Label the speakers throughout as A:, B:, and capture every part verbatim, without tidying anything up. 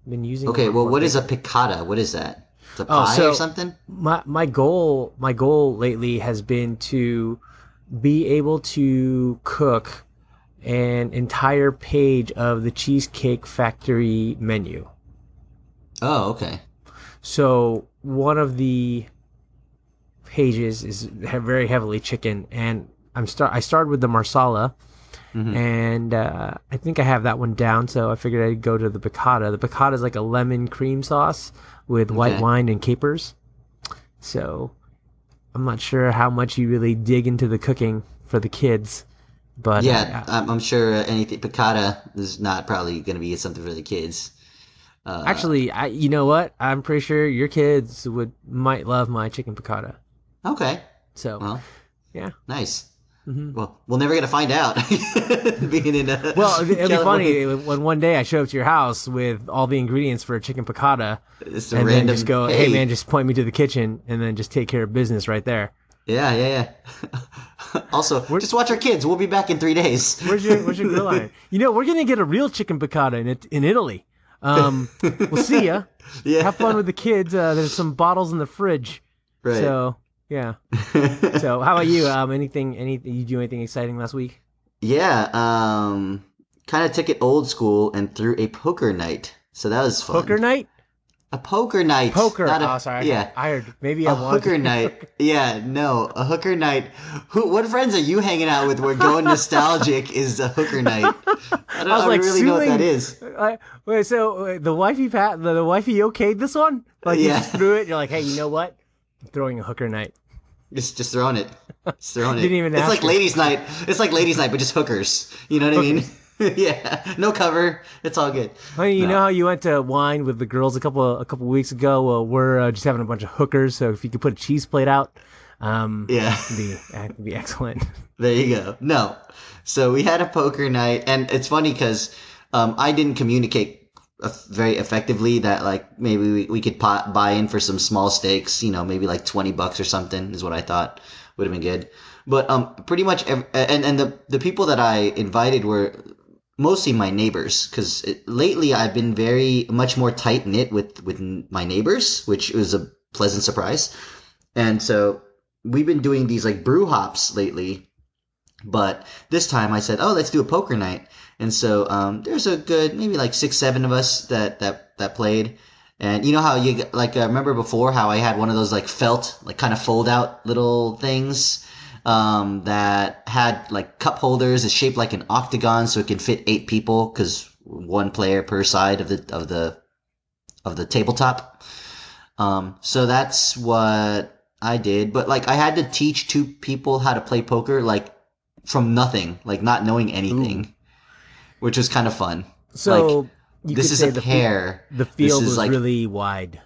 A: Been using them
B: Okay,
A: on
B: well,
A: more
B: what is a
A: bigger.
B: piccata? What is that? It's a
A: Oh,
B: pie or
A: so
B: something?
A: my my goal my goal lately has been to be able to cook an entire page of the Cheesecake Factory menu.
B: Oh, okay.
A: So one of the pages is very heavily chicken, and I'm start I started with the marsala,
B: Hmm.
A: and uh, I think I have that one down. So I figured I'd go to the piccata. The piccata is like a lemon cream sauce with white
B: Okay.
A: wine and capers. So I'm not sure how much you really dig into the cooking for the kids, but uh,
B: Yeah,
A: yeah.
B: I'm, I'm sure anything piccata is not probably going to be something for the kids. Uh,
A: Actually, I, you know what? I'm pretty sure your kids would might love my chicken piccata.
B: okay.
A: So
B: Well,
A: yeah.
B: nice.
A: hmm
B: Well, we're never going to find out being in uh,
A: Well, it'd it'd be
B: California.
A: funny when one day I show up to your house with all the ingredients for a chicken piccata,
B: It's a
A: and then just
B: random,
A: go, "Hey man,
B: hey,
A: just point me to the kitchen," and then just take care of business right there.
B: yeah, yeah, yeah. Also,
A: Where,
B: just watch our kids. We'll be back in three days.
A: where's your Where's your grill iron? You know, we're gonna get a real chicken piccata in it in Italy. Um, we'll see ya. Have fun
B: Yeah,
A: with the kids. Uh, there's some bottles in the fridge.
B: right.
A: So yeah. So how about you? Um, anything? Any? You do anything exciting last week?
B: Yeah, um, kind of took it old school and threw a poker night. So that was
A: Hooker
B: fun.
A: night?
B: A poker night,
A: Poker.
B: not a
A: Oh, sorry. I heard.
B: yeah,
A: I heard. Maybe I
B: a
A: wanted
B: hooker
A: to hear
B: night.
A: hooker.
B: Yeah, no, a hooker night. Who? What friends are you hanging out with? Where going nostalgic is a hooker night. I don't,
A: I
B: I
A: was
B: don't
A: like
B: really know what that
A: suing.
B: is.
A: I, wait, so wait, the wifey pat the, the wifey okayed this one? Like you
B: Yeah,
A: just threw it. You're like, hey, you know what? I'm throwing a hooker night.
B: just just throwing it, just throwing it.
A: Didn't even
B: It's
A: ask
B: like
A: her.
B: ladies' night. It's like ladies' night, but just hookers. You know what I mean?
A: Hookers.
B: Yeah, no cover. It's all good.
A: Honey, you know
B: No.
A: how you went to wine with the girls a couple a couple weeks ago? Well, we're uh, just having a bunch of hookers. So if you could put a cheese plate out, um,
B: Yeah.
A: it'd be it'd be excellent.
B: There you go. No. So we had a poker night, and it's funny because um, I didn't communicate eff- very effectively that like maybe we, we could pot, buy in for some small stakes, you know, maybe like twenty bucks or something is what I thought would have been good. But um, pretty much, ev- and and the the people that I invited were mostly my neighbors because lately I've been very much more tight knit with with my neighbors, which was a pleasant surprise. And so we've been doing these like brew hops lately, but this time I said, "Oh, let's do a poker night." And so um, there's a good maybe like six, seven of us that that that played. And you know how you like uh, remember before how I had one of those like felt like kind of fold out little things um, that had like cup holders. It's shaped like an octagon, so it can fit eight people because one player per side of the of the of the tabletop. Um, so that's what I did. But like I had to teach two people how to play poker like from nothing, like not knowing
A: Ooh.
B: anything, which was kind of fun. Like
A: So you
B: this
A: could
B: is a
A: say the fi-
B: pair.
A: the
B: This
A: field
B: is
A: was
B: like
A: really wide.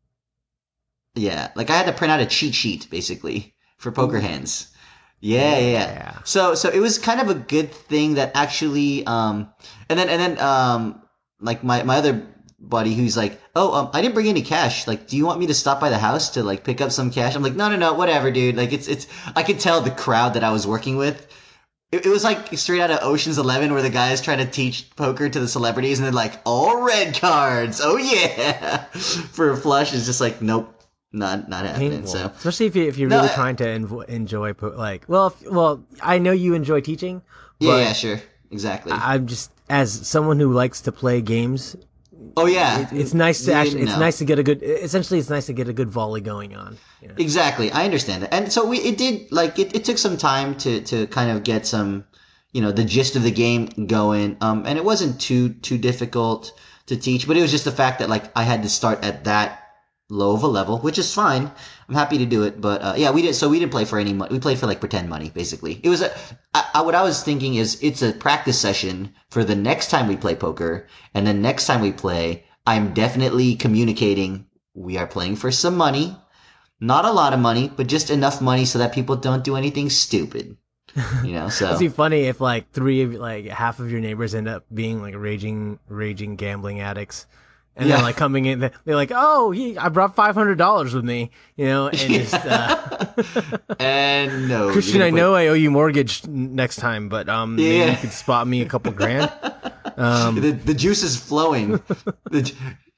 B: yeah, like I had to print out a cheat sheet basically for poker
A: Ooh.
B: hands. Yeah, yeah, yeah.
A: Yeah.
B: So so it was kind of a good thing that actually um and then and then um like my my other buddy who's like, "Oh, um I didn't bring any cash. Like, do you want me to stop by the house to like pick up some cash?" I'm like, "No, no, no, whatever, dude." Like it's it's I could tell the crowd that I was working with. It, it was like straight out of Ocean's Eleven where the guy is trying to teach poker to the celebrities and they're like, "All red cards. Oh yeah." For a flush is just like, "Nope, not not happening."
A: Painful,
B: So,
A: especially if you if you're
B: no,
A: really
B: uh,
A: trying to env- enjoy po- like well if, well I know you enjoy teaching,
B: yeah,
A: but
B: yeah, sure. Exactly.
A: I- I'm just as someone who likes to play games,
B: Oh yeah,
A: it, it's nice to actually it's
B: no,
A: nice to get a good essentially it's nice to get a good volley going on. Yeah.
B: exactly. I understand that, and so we it did like it, it took some time to to kind of get some, you know, the gist of the game going. Um, and it wasn't too too difficult to teach, but it was just the fact that like I had to start at that low of a level, which is fine. I'm happy to do it, but uh, yeah, we did. So we didn't play for any money. We played for like pretend money, basically. It was a. I, I, what I was thinking is it's a practice session for the next time we play poker, and then next time we play, I'm definitely communicating. We are playing for some money, not a lot of money, but just enough money so that people don't do anything stupid. You know,
A: It'd
B: so
A: be funny if like three of like half of your neighbors end up being like raging raging gambling addicts. And they're
B: yeah.
A: like coming in, they're like, "Oh, he, I brought five hundred dollars with me," you know, and just uh,
B: Yeah. And no, you're
A: Christian,
B: gonna
A: I know
B: put
A: I owe you mortgage next time, but um, maybe you
B: yeah.
A: could spot me a couple grand. Um,
B: the the juice is flowing. The,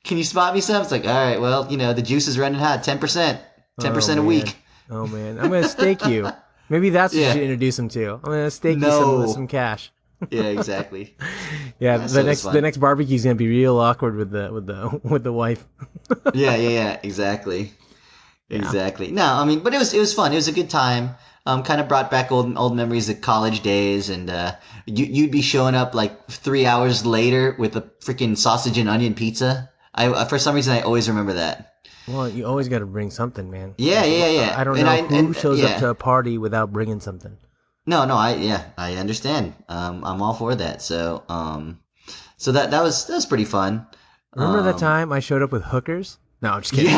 B: can you spot me some? It's like, all right, well, you know, the juice is running hot, ten percent, ten percent
A: Oh
B: a
A: man.
B: week.
A: Oh man. I'm gonna stake you. Maybe that's what you
B: Yeah.
A: should introduce him to. I'm gonna stake you some some
B: No.
A: cash.
B: Yeah, exactly.
A: Yeah,
B: Yeah,
A: the
B: so it's
A: next the
B: fun.
A: next barbecue's gonna be real awkward with the with the with the wife.
B: Yeah, yeah, yeah, exactly.
A: Yeah.
B: Exactly. No, I mean, but it was it was fun. It was a good time. Um, kind of brought back old old memories of college days, and uh, you you'd be showing up like three hours later with a freaking sausage and onion pizza. I for some reason I always remember that.
A: Well, you always got to bring something, man.
B: Yeah,
A: Like
B: yeah,
A: wh-
B: yeah.
A: I don't
B: And I
A: know who
B: and uh,
A: shows up
B: yeah.
A: to a party without bringing something.
B: No, no, I yeah, I understand. Um, I'm all for that. So um, so that that was that was pretty fun.
A: Remember that
B: Um,
A: time I showed up with hookers? No, I'm just kidding.
B: yeah.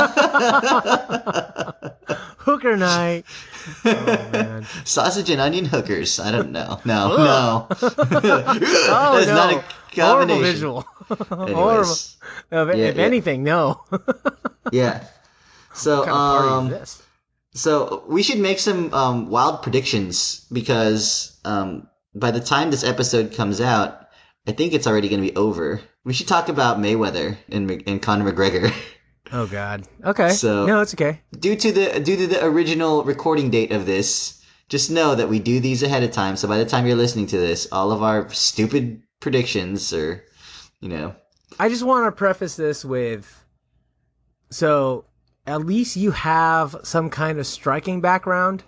B: I
A: Hooker night. Oh
B: know.
A: man.
B: Sausage and onion hookers. I don't know. No,
A: Ugh.
B: no.
A: Oh
B: That's not
A: no.
B: a
A: Horrible
B: combination.
A: visual. Horrible.
B: Anyways,
A: If,
B: yeah,
A: if
B: yeah,
A: anything, no. What
B: yeah. So,
A: kind of party is
B: um,
A: this?
B: so we should make some um wild predictions because um by the time this episode comes out, I think it's already going to be over. We should talk about Mayweather and Mc- and Conor McGregor.
A: Oh God. Okay.
B: So,
A: No, it's okay.
B: due to the due to the original recording date of this, just know that we do these ahead of time. So by the time you're listening to this, all of our stupid predictions are, you know,
A: I just want to preface this with, so at least you have some kind of striking background,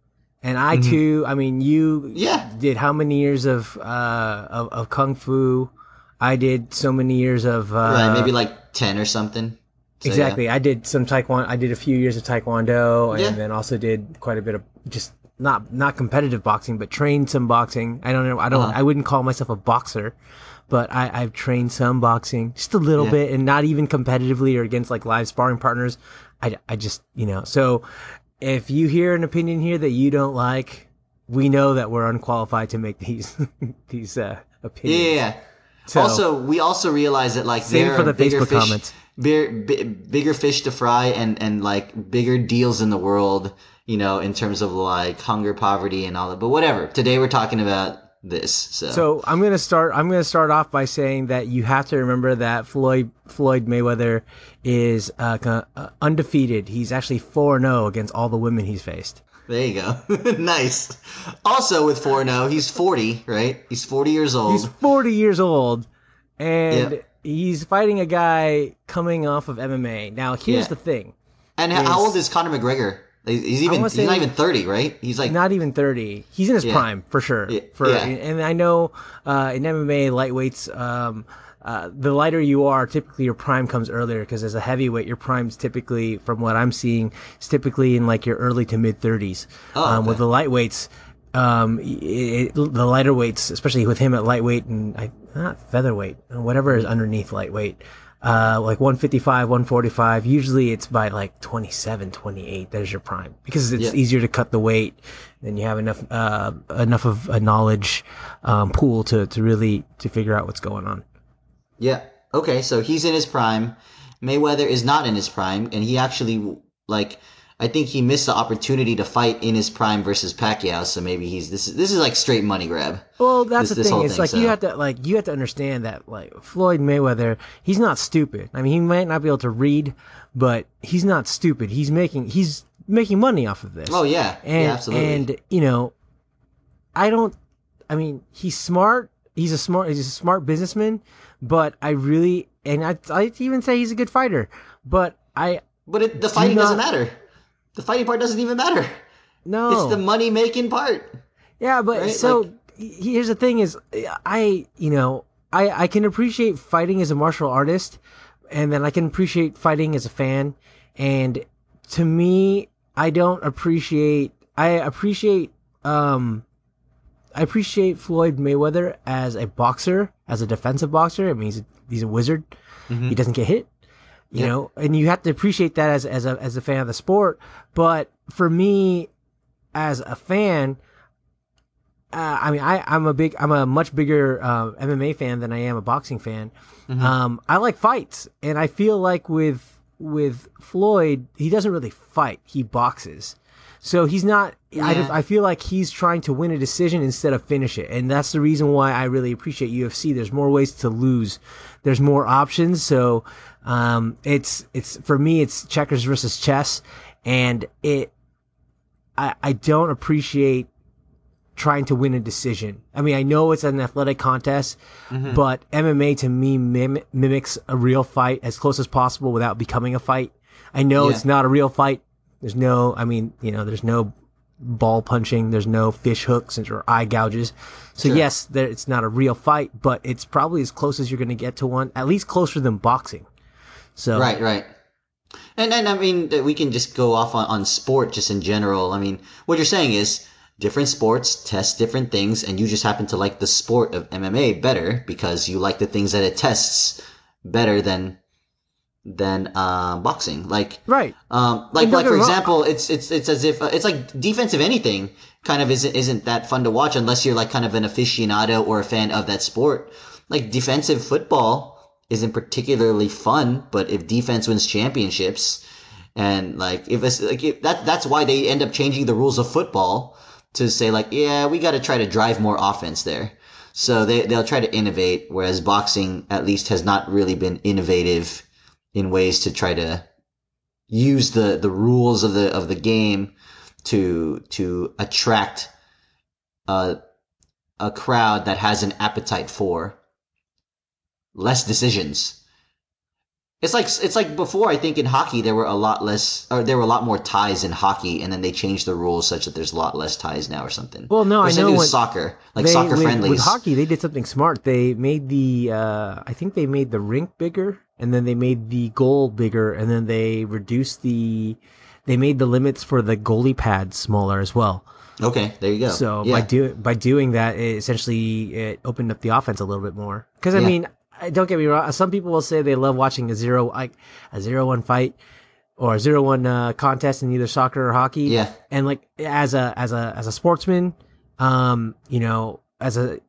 A: and I
B: Mhm.
A: too. I mean, you
B: yeah,
A: did how many years of uh of, of kung fu? I did so many years of uh,
B: right, maybe like ten or something. So,
A: exactly. I did some taekwondo. I did a few years of taekwondo,
B: Yeah.
A: and then also did quite a bit of just not not competitive boxing, but trained some boxing. I don't know. I don't.
B: Uh-huh.
A: I wouldn't call myself a boxer, but I, I've trained some boxing, just a little
B: Yeah.
A: bit, and not even competitively or against like live sparring partners. I, I just you know. So if you hear an opinion here that you don't like, we know that we're unqualified to make these these uh,
B: Yeah,
A: opinions.
B: yeah, yeah.
A: So,
B: Also, we also realize that like
A: save it
B: there
A: for
B: are
A: the
B: bigger
A: Facebook
B: fish,
A: comments.
B: bigger, bi- bigger fish to fry, and and like bigger deals in the world. You know, in terms of like hunger, poverty, and all that. But whatever. Today we're talking about this. So,
A: So I'm gonna start. I'm gonna start off by saying that you have to remember that Floyd Floyd Mayweather is uh, co- uh, undefeated. He's actually four and zero against all the women he's faced.
B: there you go. Nice. Also with four and oh, he's forty, right? He's forty years old.
A: He's forty years old, and
B: Yep.
A: he's fighting a guy coming off of M M A. Now here's
B: Yeah.
A: the thing:
B: And h- how old is Conor McGregor? He's he's even
A: wanna
B: he's
A: say-
B: not even thirty, right? He's like
A: not even thirty. He's in his
B: Yeah.
A: prime for sure.
B: Yeah.
A: For
B: Yeah.
A: and I know uh, in M M A lightweights, um, uh, the lighter you are, typically your prime comes earlier because as a heavyweight, your prime's typically, from what I'm seeing, is typically in like your early to mid thirties.
B: Oh,
A: um,
B: okay.
A: With the lightweights, um, it, the lighter weights, especially with him at lightweight and I, not featherweight, whatever is underneath lightweight. Uh, like one fifty-five, one forty-five. Usually it's by like twenty-seven, twenty-eight. There's your prime because it's
B: Yeah.
A: easier to cut the weight. Then you have enough, uh, enough of a knowledge, um, pool to, to really, to figure out what's going on.
B: Yeah. Okay, so he's in his prime. Mayweather is not in his prime, and he actually like I think he missed the opportunity to fight in his prime versus Pacquiao. So maybe he's this is this is like straight money grab.
A: Well, that's
B: This-
A: the
B: this
A: thing.
B: whole
A: It's
B: thing,
A: like
B: so-
A: you have to like you have to understand that like Floyd Mayweather, he's not stupid. I mean, he might not be able to read, but he's not stupid. He's making he's making money off of this.
B: Oh yeah,
A: and
B: yeah, absolutely.
A: and you know, I don't. I mean, he's smart. He's a smart. He's a smart businessman. But I really, and I I even say he's a good fighter. But I
B: but it, the fighting
A: not-
B: doesn't matter. The fighting part doesn't even matter.
A: no.
B: It's the money making part.
A: Yeah, but
B: Right?
A: so
B: Like-
A: he- here's the thing: is I you know I I can appreciate fighting as a martial artist, and then I can appreciate fighting as a fan. And to me, I don't appreciate. I appreciate. Um, I appreciate Floyd Mayweather as a boxer, as a defensive boxer. I mean, he's a, he's a wizard.
B: Mhm.
A: He doesn't get hit. You
B: Yeah.
A: know, and you have to appreciate that as as a as a fan of the sport. But for me, as a fan, uh, I mean, I I'm a big I'm a much bigger uh, M M A fan than I am a boxing fan.
B: Mhm.
A: Um, I like fights, and I feel like with with Floyd, he doesn't really fight; he boxes. So he's not. I,
B: Yeah.
A: just- I feel like he's trying to win a decision instead of finish it, and that's the reason why I really appreciate U F C. There's more ways to lose there's more options. So um, it's it's for me, it's checkers versus chess, and it I I don't appreciate trying to win a decision. I mean, I know it's an athletic contest,
B: Mm-hmm.
A: but M M A to me mim- mimics a real fight as close as possible without becoming a fight. I know
B: Yeah.
A: it's not a real fight. There's no, I mean, you know, there's no ball punching, there's no fish hooks or eye gouges. So
B: Sure.
A: yes, there, it's not a real fight, but it's probably as close as you're going to get to one, at least closer than boxing. So
B: Right, right. And and I mean that we can just go off on, on sport just in general. I mean, what you're saying is different sports test different things, and you just happen to like the sport of M M A better because you like the things that it tests better than than uh, boxing. Like
A: right.
B: um like
A: And don't
B: like
A: get
B: for
A: me wrong.
B: example, it's it's it's as if uh, it's like defensive anything kind of isn't isn't that fun to watch unless you're like kind of an aficionado or a fan of that sport. Like defensive football isn't particularly fun, but if defense wins championships, and like if it's like if that that's why they end up changing the rules of football to say like, yeah, we got to try to drive more offense there. So they they'll try to innovate, whereas boxing at least has not really been innovative in ways to try to use the the rules of the of the game to to attract a a crowd that has an appetite for less decisions. It's like it's like before. I think in hockey there were a lot less, or there were a lot more ties in hockey, and then they changed the rules such that there's a lot less ties now, or something.
A: Well, no,
B: or
A: I
B: same
A: know
B: with
A: when
B: soccer, like
A: they,
B: soccer
A: with,
B: friendlies.
A: with hockey, they did something smart. They made the, uh, I think they made the rink bigger, and then they made the goal bigger, and then they reduced the, they made the limits for the goalie pads smaller as well.
B: Okay, there you go.
A: So by
B: Yeah,
A: do by doing that, it essentially it opened up the offense a little bit more. Because I
B: Yeah.
A: mean, I- don't get me wrong. Some people will say they love watching a zero like a zero one fight or a zero one uh, contest in either soccer or hockey.
B: yeah,
A: And like as a as a as a sportsman, um, you know, as a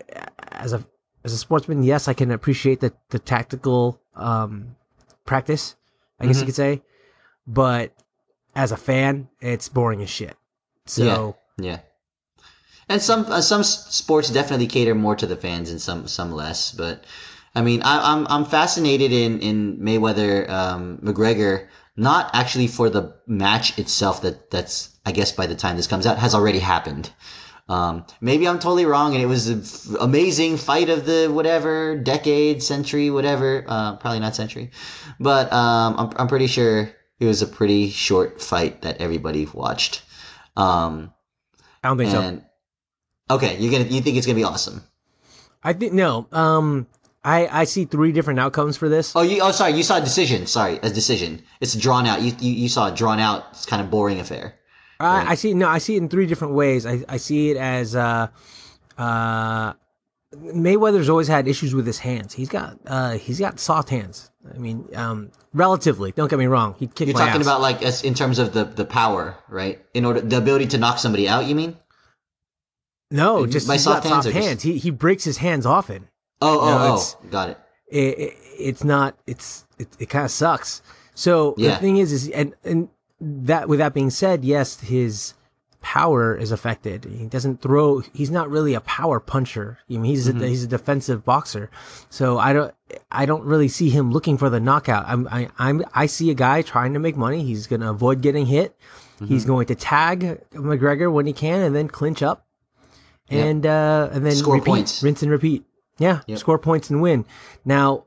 A: as a as a sportsman, yes, I can appreciate the the tactical um practice, I guess you
B: Mhm.
A: could say. But as a fan, it's boring as shit. So
B: yeah, yeah. And some uh, some s- sports definitely cater more to the fans, and some some less. But I mean, I, I'm I'm fascinated in in Mayweather um, McGregor, not actually for the match itself. That that's I guess by the time this comes out has already happened. Um, maybe I'm totally wrong, and it was an amazing fight of the whatever decade, century, whatever. Uh, probably not century, but um, I'm I'm pretty sure it was a pretty short fight that everybody watched. Um,
A: I don't think so.
B: and okay, you're gonna you think it's gonna be awesome.
A: I think no. Um, I I see three different outcomes for this.
B: Oh, you oh sorry, you saw a decision. Sorry, a decision. It's drawn out. You you, you saw a drawn out, it's kind of boring affair,
A: I, I
B: right?
A: see no. I see it in three different ways. I I see it as uh, uh, Mayweather's always had issues with his hands. He's got uh, he's got soft hands. I mean, um, relatively. Don't get me wrong. He'd kick
B: You're
A: my
B: talking
A: ass.
B: about like as in terms of the the power, right? In order the ability to knock somebody out. You mean
A: No, just
B: by
A: he's
B: soft
A: got
B: hands
A: soft
B: or just
A: hands. He he breaks his hands often.
B: oh
A: You know,
B: oh
A: it's
B: oh, got it.
A: it, it it's not it's it, it kind of sucks. So the
B: Yeah.
A: thing is is and and that with that being said, yes, his power is affected. He doesn't throw. He's not really a power puncher. I mean, he's a,
B: Mhm.
A: he's a defensive boxer. So I don't I don't really see him looking for the knockout. I'm I, I'm I see a guy trying to make money. He's going to avoid getting hit. He's
B: Mhm.
A: going to tag McGregor when he can and then clinch up
B: Yep.
A: and uh and then
B: Score
A: repeat,
B: points.
A: rinse and repeat. Yeah,
B: Yep.
A: score points and win. Now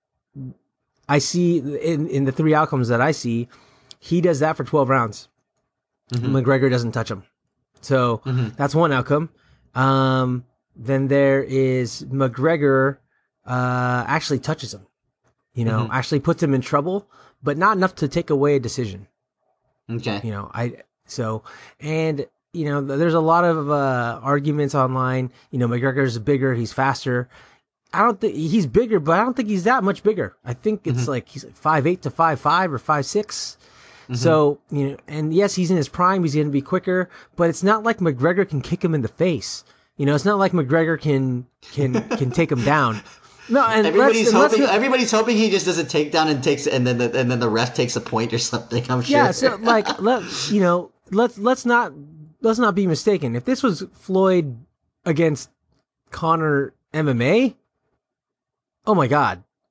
A: I see in in the three outcomes that I see, he does that for twelve rounds.
B: Mhm.
A: McGregor doesn't touch him. So
B: Mhm.
A: that's one outcome. Um, then there is McGregor uh, actually touches him. You know,
B: Mhm.
A: actually puts him in trouble, but not enough to take away a decision.
B: Okay.
A: You know, I so and you know, there's a lot of uh, arguments online. You know, McGregor's bigger, he's faster. I don't think he's bigger, but I don't think he's that much bigger. I think it's
B: Mhm.
A: like he's like five eight to five five or five six.
B: Mhm.
A: So, you know, and yes, he's in his prime, he's going to be quicker, but it's not like McGregor can kick him in the face. You know, it's not like McGregor can can can take him down. No, and
B: Everybody's
A: let's, and let's
B: hoping.
A: not-
B: Everybody's hoping he just does a takedown and takes, and then the, and then the ref takes a point or something. I'm sure.
A: yeah, so like let you know, let's let's not let's not be mistaken. If this was Floyd against Connor M M A, oh my god.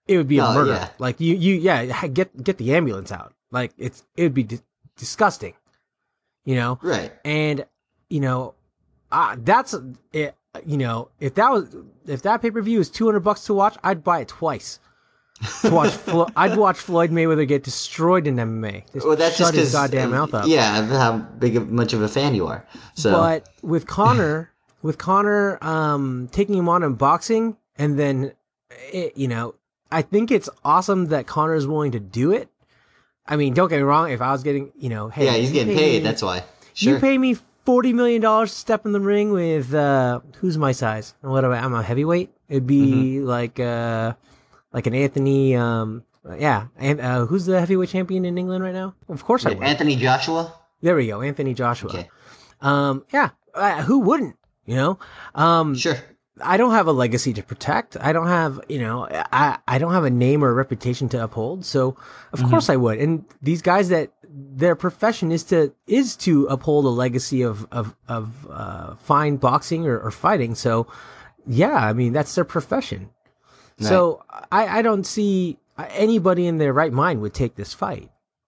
A: it would be a
B: No,
A: murder.
B: yeah.
A: Like you, you, yeah, get get the ambulance out. Like it's it would be di- disgusting, you know.
B: Right.
A: And you know, uh, that's it. You know, if that was if that pay per view is two hundred bucks to watch, I'd buy it twice to watch. Flo- I'd watch Floyd Mayweather get destroyed in M M A. Just
B: Well, that's
A: shut
B: just
A: his
B: because,
A: goddamn mouth up.
B: yeah, of how big of much of a fan you are. So,
A: But with Connor, with Connor um, taking him on in boxing, and then, it, you know, I think it's awesome that Connor is willing to do it. I mean, don't get me wrong. If I was getting, you know, hey,
B: yeah, he's
A: you
B: getting
A: pay
B: paid.
A: me-
B: That's why. Sure.
A: You pay me forty million dollars to step in the ring with uh, who's my size? What am I? I'm a heavyweight. It'd be
B: Mm-hmm.
A: like uh, like an Anthony. Um, yeah, and uh, who's the heavyweight champion in England right now? Of course I
B: Yeah,
A: would.
B: Anthony Joshua.
A: There we go, Anthony Joshua.
B: Okay.
A: Um, yeah, uh, who wouldn't? You know, um,
B: Sure.
A: I don't have a legacy to protect. I don't have, you know, I, I don't have a name or a reputation to uphold. So of
B: Mm-hmm.
A: course I would. And these guys that their profession is to is to uphold a legacy of of of uh, fine boxing or, or fighting. So yeah, I mean that's their profession. So I, I don't see anybody in their right mind would take this fight.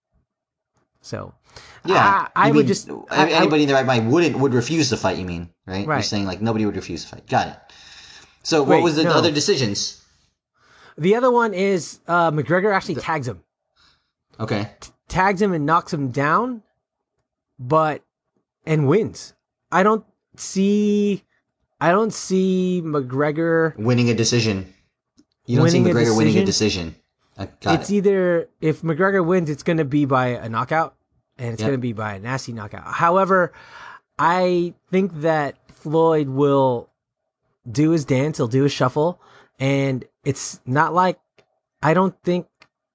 A: So
B: Yeah.
A: I, I
B: You
A: would
B: mean,
A: just
B: uh,
A: I- I-
B: anybody in their right mind wouldn't would refuse the fight. You mean, right? You're
A: Right.
B: saying like nobody would refuse the fight. Got it. So what
A: Wait,
B: was the
A: no.
B: other decisions?
A: the other one is uh, McGregor actually tags him.
B: Okay.
A: tags him and knocks him down, but and wins. I don't see I don't see McGregor
B: Winning a decision. You don't see
A: Winning a
B: McGregor winning a
A: decision?
B: decision. I got
A: it's
B: it.
A: either if McGregor wins, it's gonna be by a knockout and it's
B: Yep.
A: gonna be by a nasty knockout. However, I think that Floyd will do his dance, he'll do his shuffle, and it's not like I don't think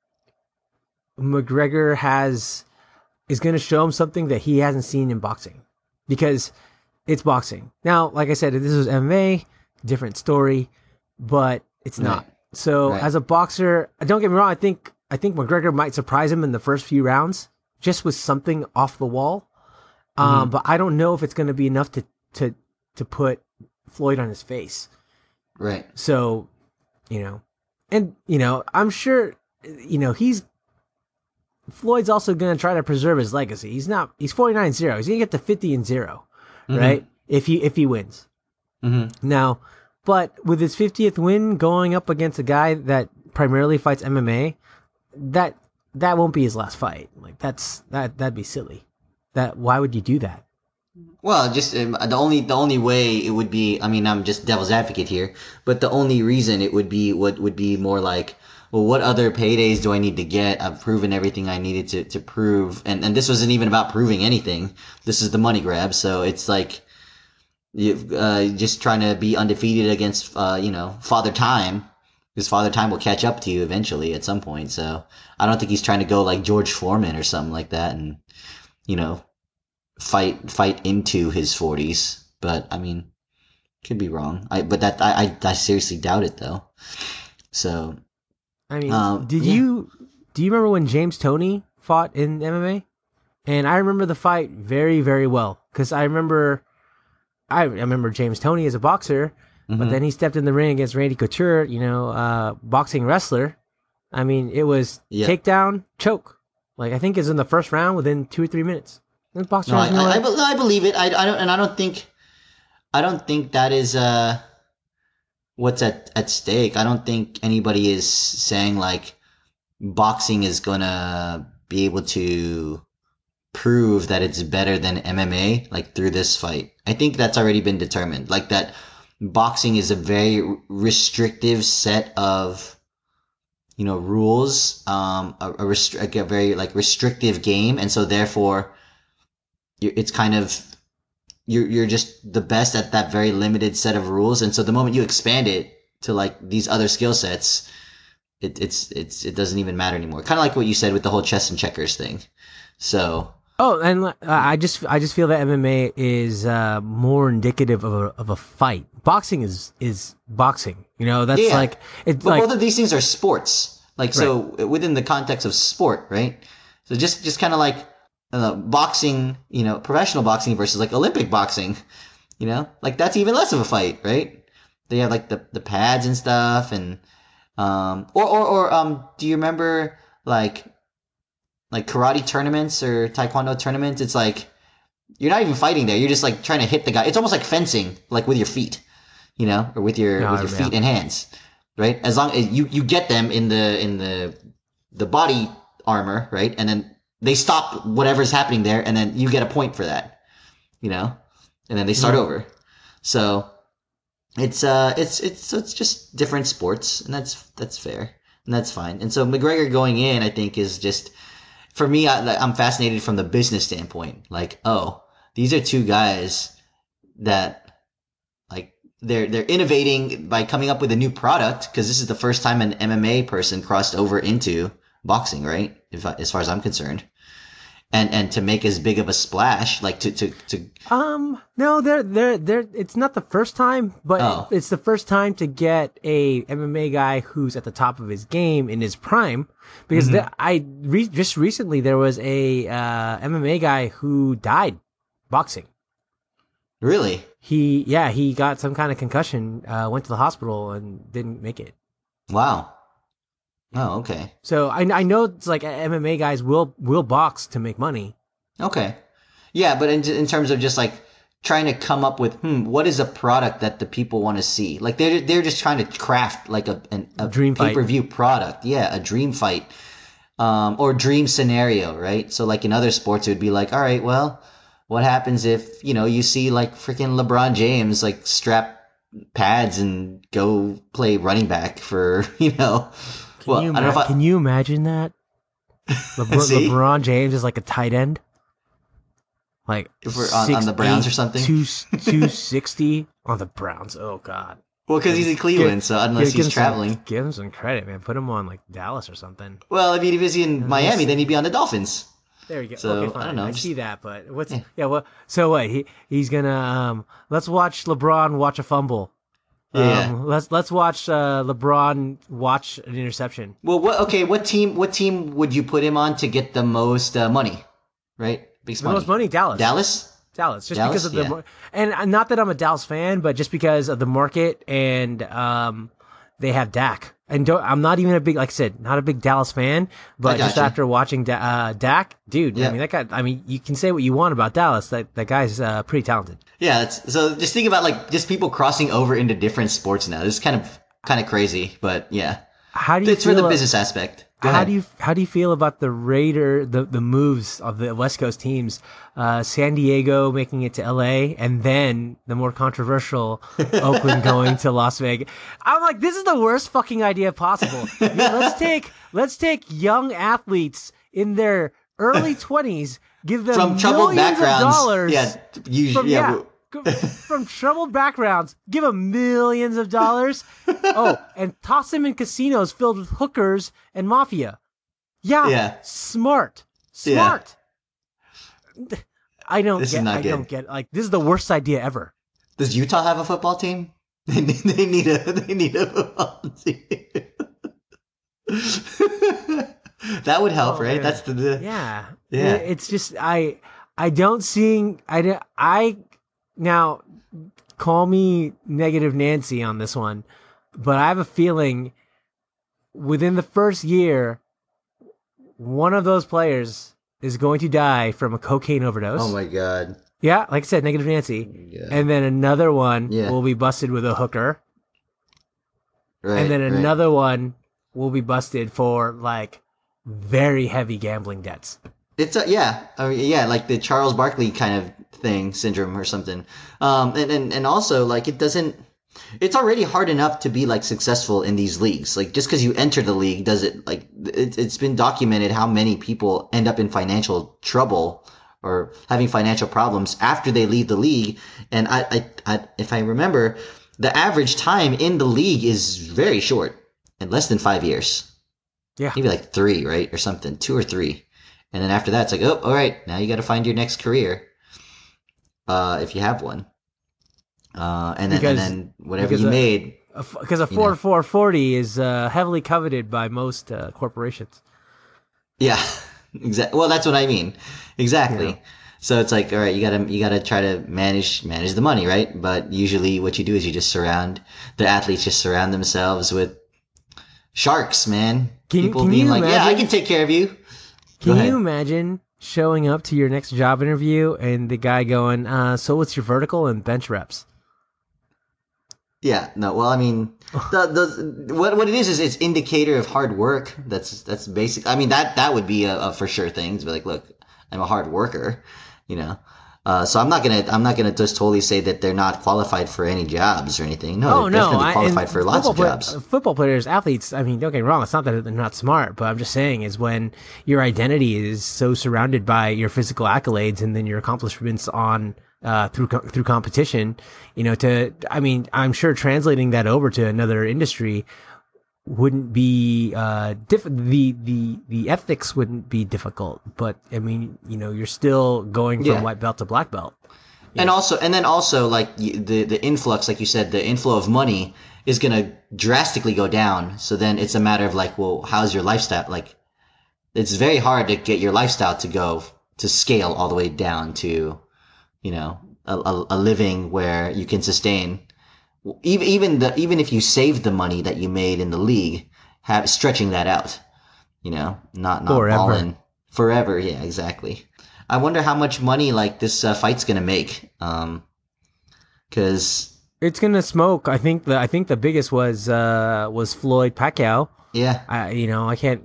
A: McGregor has is going to show him something that he hasn't seen in boxing because it's boxing. Now, like I said, if this was M M A, different story, but it's not.
B: Right.
A: So
B: Right.
A: as a boxer, don't get me wrong, I think I think McGregor might surprise him in the first few rounds just with something off the wall. Um,
B: Mhm.
A: but I don't know if it's going to be enough to to to put Floyd on his face.
B: Right.
A: So, you know, and you know, I'm sure, you know, he's Floyd's also going to try to preserve his legacy. He's not. He's forty-nine and zero. He's going to get to fifty and zero,
B: Mhm.
A: right? If he if he wins
B: Mm-hmm.
A: now, but with his fiftieth win going up against a guy that primarily fights M M A, that that won't be his last fight. Like that's that that'd be silly. That why would you do that?
B: Well, just um, the only the only way it would be. I mean, I'm just devil's advocate here, but the only reason it would be would would be more like, well, what other paydays do I need to get? I've proven everything I needed to to prove, and and this wasn't even about proving anything. This is the money grab, so it's like you uh, just trying to be undefeated against uh, you know Father Time, because Father Time will catch up to you eventually at some point. So I don't think he's trying to go like George Foreman or something like that, and you know. fight fight into his forties, but I mean, could be wrong. I but that I I, I seriously doubt it though. So
A: I mean,
B: Um,
A: did
B: yeah.
A: you do you remember when James Toney fought in M M A? And I remember the fight very very well because I remember I, I remember James Toney as a boxer, but
B: mhm.
A: then he stepped in the ring against Randy Couture, you know, uh, boxing wrestler. I mean, it was
B: Yeah.
A: takedown, choke. Like I think it's in the first round within two or three minutes. The boxer
B: no, I,
A: has no
B: I, I,
A: way-
B: be- I believe it. I, I don't and I don't think I don't think that is uh what's at at stake. I don't think anybody is saying like boxing is gonna be able to prove that it's better than M M A like through this fight. I think that's already been determined. Like that boxing is a very restrictive set of you know rules, um a, a, restri- like a very like restrictive game, and so therefore you it's kind of you're you're just the best at that very limited set of rules, and so the moment you expand it to like these other skill sets, it, it's it's it doesn't even matter anymore. Kind of like what you said with the whole chess and checkers thing. So
A: Oh, and uh, I just I just feel that M M A is uh, more indicative of a of a fight. Boxing is is boxing. You know, that's
B: Yeah.
A: like it's
B: but
A: like
B: both of these things are sports. Like so within the context of sport, right? So just just kind of like uh, boxing, you know, professional boxing versus like Olympic boxing, you know, like that's even less of a fight, right? They have like the the pads and stuff, and Um, or, or, or, um, do you remember like, like karate tournaments or taekwondo tournaments? It's like, you're not even fighting there. You're just like trying to hit the guy. It's almost like fencing, like with your feet, you know, or with your, with
A: No,
B: your
A: yeah.
B: feet and hands, right? As long as you, you get them in the, in the, the body armor, right? And then they stop whatever's happening there, and then you get a point for that, you know, and then they start
A: Mm.
B: over. So it's uh, it's it's so it's just different sports, and that's that's fair, and that's fine. And so McGregor going in, I think, is just for me. I, I'm fascinated from the business standpoint. Like, oh, these are two guys that like they're they're innovating by coming up with a new product because this is the first time an M M A person crossed over into boxing, right? If I, as far as I'm concerned, and and to make as big of a splash, like to to to
A: Um, no, they're they're they're. It's not the first time, but
B: oh
A: it's the first time to get a M M A guy who's at the top of his game in his prime. Because
B: Mhm.
A: the, I re, just recently there was a uh, M M A guy who died boxing.
B: really
A: He yeah he got some kind of concussion, uh, went to the hospital and didn't make it.
B: wow oh okay
A: So I I know it's like M M A guys will will box to make money.
B: okay yeah, but in in terms of just like trying to come up with hmm what is a product that the people want to see, like they're they're just trying to craft like a an, a
A: Dream
B: pay
A: fight.
B: per view product, yeah, a dream fight, um or dream scenario, right? So like in other sports it would be like, all right, well, what happens if you know you see like freaking LeBron James like strap pads and go play running back for you know
A: Can
B: well
A: you
B: I don't
A: ma-
B: know
A: can you imagine that?
B: if I
A: LeBron,
B: see
A: LeBron James is like a tight end, like
B: if we're on, on
A: six
B: the Browns
A: eight,
B: or something.
A: two two sixty on the Browns. Oh God.
B: Well, because he's in Cleveland, so unless
A: Give, give
B: he's
A: him some,
B: traveling.
A: give him some credit, man. Put him on like Dallas or something.
B: Well, if he was in
A: Uh,
B: Miami,
A: let's-
B: then he'd be on the Dolphins.
A: There you go.
B: So,
A: Okay,
B: I don't
A: fine.
B: know,
A: I
B: just-
A: see that, but what's
B: Yeah.
A: yeah? Well, so what? He he's gonna um. Let's watch LeBron watch a fumble.
B: Yeah, yeah.
A: Um, let's let's watch uh, LeBron watch an interception.
B: Well, what? Okay, what team? What team would you put him on to get the most uh, money? Right, biggest
A: The
B: money.
A: most money, Dallas.
B: Dallas.
A: Dallas, just
B: Dallas?
A: because of the
B: Yeah.
A: mar- and uh, not that I'm a Dallas fan, but just because of the market and um, they have Dak. And don't, I'm not even a big, like I said, not a big Dallas fan, but just
B: gotcha.
A: after watching da- uh, Dak, dude,
B: Yeah.
A: I mean that guy. I mean, you can say what you want about Dallas, that that guy's uh, pretty talented.
B: Yeah. That's, so just think about like just people crossing over into different sports now. This is kind of kind of crazy, but yeah,
A: How do you
B: it's for
A: feel?
B: the business aspect. Go
A: how
B: ahead.
A: do you how do you feel about the Raider the the moves of the West Coast teams? Uh, San Diego making it to L A, and then the more controversial Oakland going to Las Vegas. I'm like, this is the worst fucking idea possible. Yeah, let's take let's take young athletes in their early twenties, give them
B: From troubled
A: millions
B: backgrounds?
A: of dollars.
B: Yeah. You,
A: From,
B: yeah.
A: yeah, go- from troubled backgrounds, give them millions of dollars. Oh, and toss them in casinos filled with hookers and mafia. Yeah,
B: Yeah.
A: smart,
B: Yeah.
A: smart. I don't
B: This is
A: get.
B: not
A: I
B: good.
A: don't get. Like, this is the worst idea ever.
B: Does Utah have a football team? They need, they need a they need a football team. That would help,
A: Oh,
B: right?
A: man.
B: That's the, the
A: Yeah,
B: Yeah.
A: It- It's just I. I don't seeing. I. don't- I now call me negative Nancy on this one, but I have a feeling within the first year, one of those players is going to die from a cocaine overdose.
B: Oh my god.
A: Yeah, like I said, negative Nancy.
B: Yeah.
A: And then another one
B: Yeah.
A: will be busted with a hooker.
B: Right.
A: And then
B: right.
A: another one will be busted for like very heavy gambling debts.
B: It's a, yeah, I mean, yeah, like the Charles Barkley kind of thing, syndrome or something. Um, and, and and also like it doesn't. It's already hard enough to be like successful in these leagues. Like just because you enter the league, does it like it, it's been documented how many people end up in financial trouble or having financial problems after they leave the league. And I, I, I if I remember, the average time in the league is very short, and less than five years.
A: Yeah.
B: Maybe like three, right, or something, two or three. And then after that, it's like, oh, all right, now you got to find your next career, uh, if you have one. Uh, and then,
A: Because-
B: and then whatever
A: because
B: you
A: a-
B: made,
A: Because a
B: You know.
A: four four forty is uh, heavily coveted by most uh, corporations.
B: yeah, exactly. Well, that's what I mean, exactly.
A: Yeah.
B: So it's like, all right, you gotta you gotta try to manage manage the money, right? But usually, what you do is you just surround the athletes, just surround themselves with sharks, man.
A: Can
B: People
A: can
B: being
A: you
B: like, yeah, I
A: imagine?
B: can take care of you. Go
A: Can you
B: ahead.
A: imagine showing up to your next job interview and the guy going, uh, "So what's your vertical and bench reps?"
B: Yeah, no. Well, I mean, the the what what it is is it's indicator of hard work. That's that's basic. I mean that that would be a, a for sure thing to be like, look, I'm a hard worker, you know. Uh, so I'm not gonna I'm not gonna just totally say that they're not qualified for any jobs or anything. No, they're
A: Oh no,
B: definitely
A: I,
B: qualified
A: and
B: for lots
A: football
B: of
A: play,
B: jobs.
A: football players, athletes. I mean, don't get me wrong. It's not that they're not smart, but I'm just saying is when your identity is so surrounded by your physical accolades and then your accomplishments on uh, through co- through competition. You know, to I mean, I'm sure translating that over to another industry wouldn't be uh diff- the the the ethics wouldn't be difficult, but I mean, you know, you're still going from
B: Yeah.
A: white belt to black belt. You
B: And
A: know,
B: also, and then also, like y- the the influx, like you said, the inflow of money is gonna drastically go down. So then it's a matter of like, well, how's your lifestyle? Like, it's very hard to get your lifestyle to go to scale all the way down to, you know, a, a, a living where you can sustain. Even even the even if you save the money that you made in the league, have stretching that out. You know, not not
A: forever.
B: balling forever. Yeah, exactly. I wonder how much money like this uh, fight's gonna make. Um, because
A: It's gonna smoke. I think the I think the biggest was uh was Floyd Pacquiao.
B: yeah,
A: I you know I can't